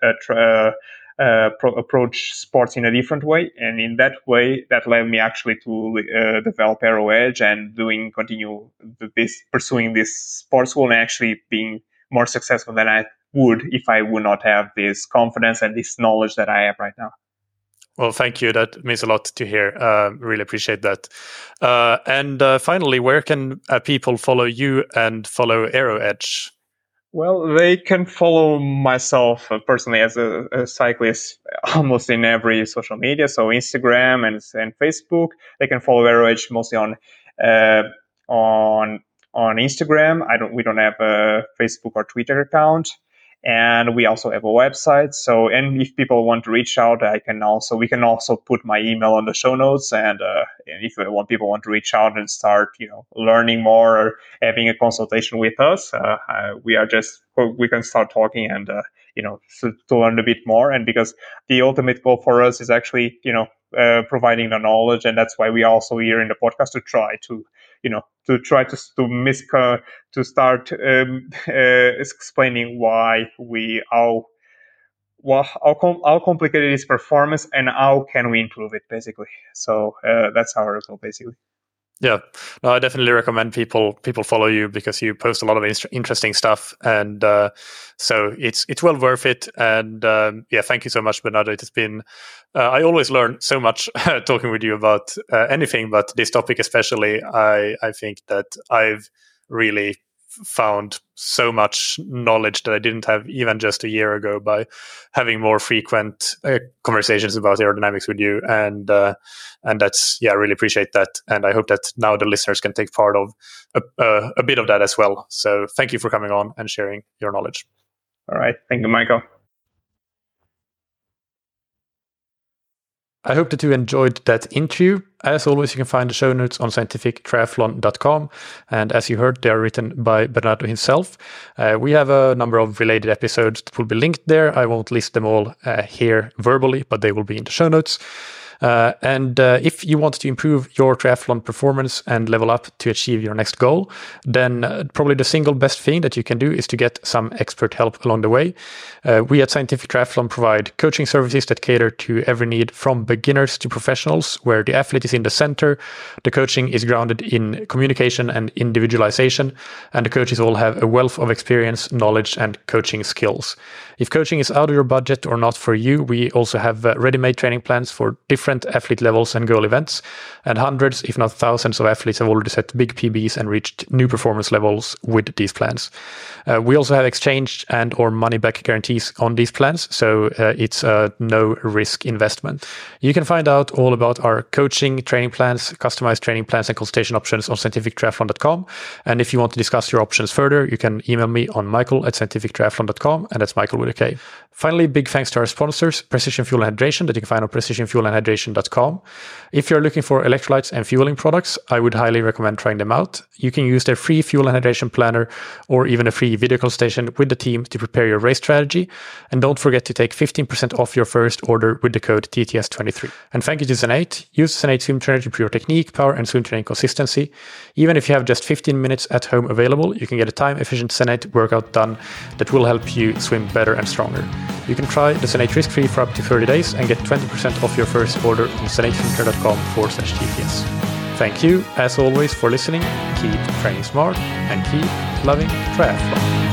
sports in a different way, and in that way that led me actually to develop Arrowedge and pursuing this sports world and actually being more successful than I would if I would not have this confidence and this knowledge that I have right now. Well, thank you. That means a lot to hear. Really appreciate that. And finally, where can people follow you and follow Arrowedge? Well, they can follow myself personally as a cyclist almost in every social media, so Instagram and Facebook. They can follow Arrowedge mostly on Instagram. We don't have a Facebook or Twitter account, and we also have a website. So, and if people want to reach out, we can also put my email on the show notes. And if people want to reach out and start, learning more or having a consultation with us, we can start talking and to learn a bit more. And because the ultimate goal for us is actually, providing the knowledge, and that's why we are also here in the podcast to try to start explaining how complicated is performance and how can we improve it, basically. So that's our goal, basically. Yeah, no, I definitely recommend people follow you because you post a lot of interesting stuff, and so it's well worth it. And yeah, thank you so much, Bernardo. It has been I always learn so much talking with you about anything, but this topic especially. I think that I've really found so much knowledge that I didn't have even just a year ago by having more frequent conversations about aerodynamics with you, and that's I really appreciate that, and I hope that now the listeners can take part of a bit of that as well. So thank you for coming on and sharing your knowledge. All right, thank you, Michael. I hope that you enjoyed that interview. As always, you can find the show notes on scientifictriathlon.com. And as you heard, they are written by Bernardo himself. We have a number of related episodes that will be linked there. I won't list them all here verbally, but they will be in the show notes. And if you want to improve your triathlon performance and level up to achieve your next goal, then probably the single best thing that you can do is to get some expert help along the way. We at Scientific Triathlon provide coaching services that cater to every need from beginners to professionals, where the athlete is in the center, the coaching is grounded in communication and individualization, and the coaches all have a wealth of experience, knowledge, and coaching skills. If coaching is out of your budget or not for you, we also have ready-made training plans for different athlete levels and goal events, and hundreds, if not thousands of athletes have already set big PBs and reached new performance levels with these plans. We also have exchange and or money-back guarantees on these plans, so it's a no-risk investment. You can find out all about our coaching, training plans, customized training plans, and consultation options on scientifictriathlon.com. And if you want to discuss your options further, you can email me on michael@scientifictriathlon.com, and that's Michael with a K. Finally, big thanks to our sponsors, Precision Fuel and Hydration, that you can find on precisionfuelandhydration.com. If you're looking for electrolytes and fueling products, I would highly recommend trying them out. You can use their free fuel and hydration planner or even a free video consultation with the team to prepare your race strategy. And don't forget to take 15% off your first order with the code TTS23. And thank you to Zen8. Use Zen8 Swim Trainer to improve your technique, power, and swim training consistency. Even if you have just 15 minutes at home available, you can get a time-efficient Zen8 workout done that will help you swim better and stronger. You can try the Zen8 risk-free for up to 30 days and get 20% off your first order on zen8swimtrainer.com/TTS. Thank you, as always, for listening. Keep training smart and keep loving triathlon.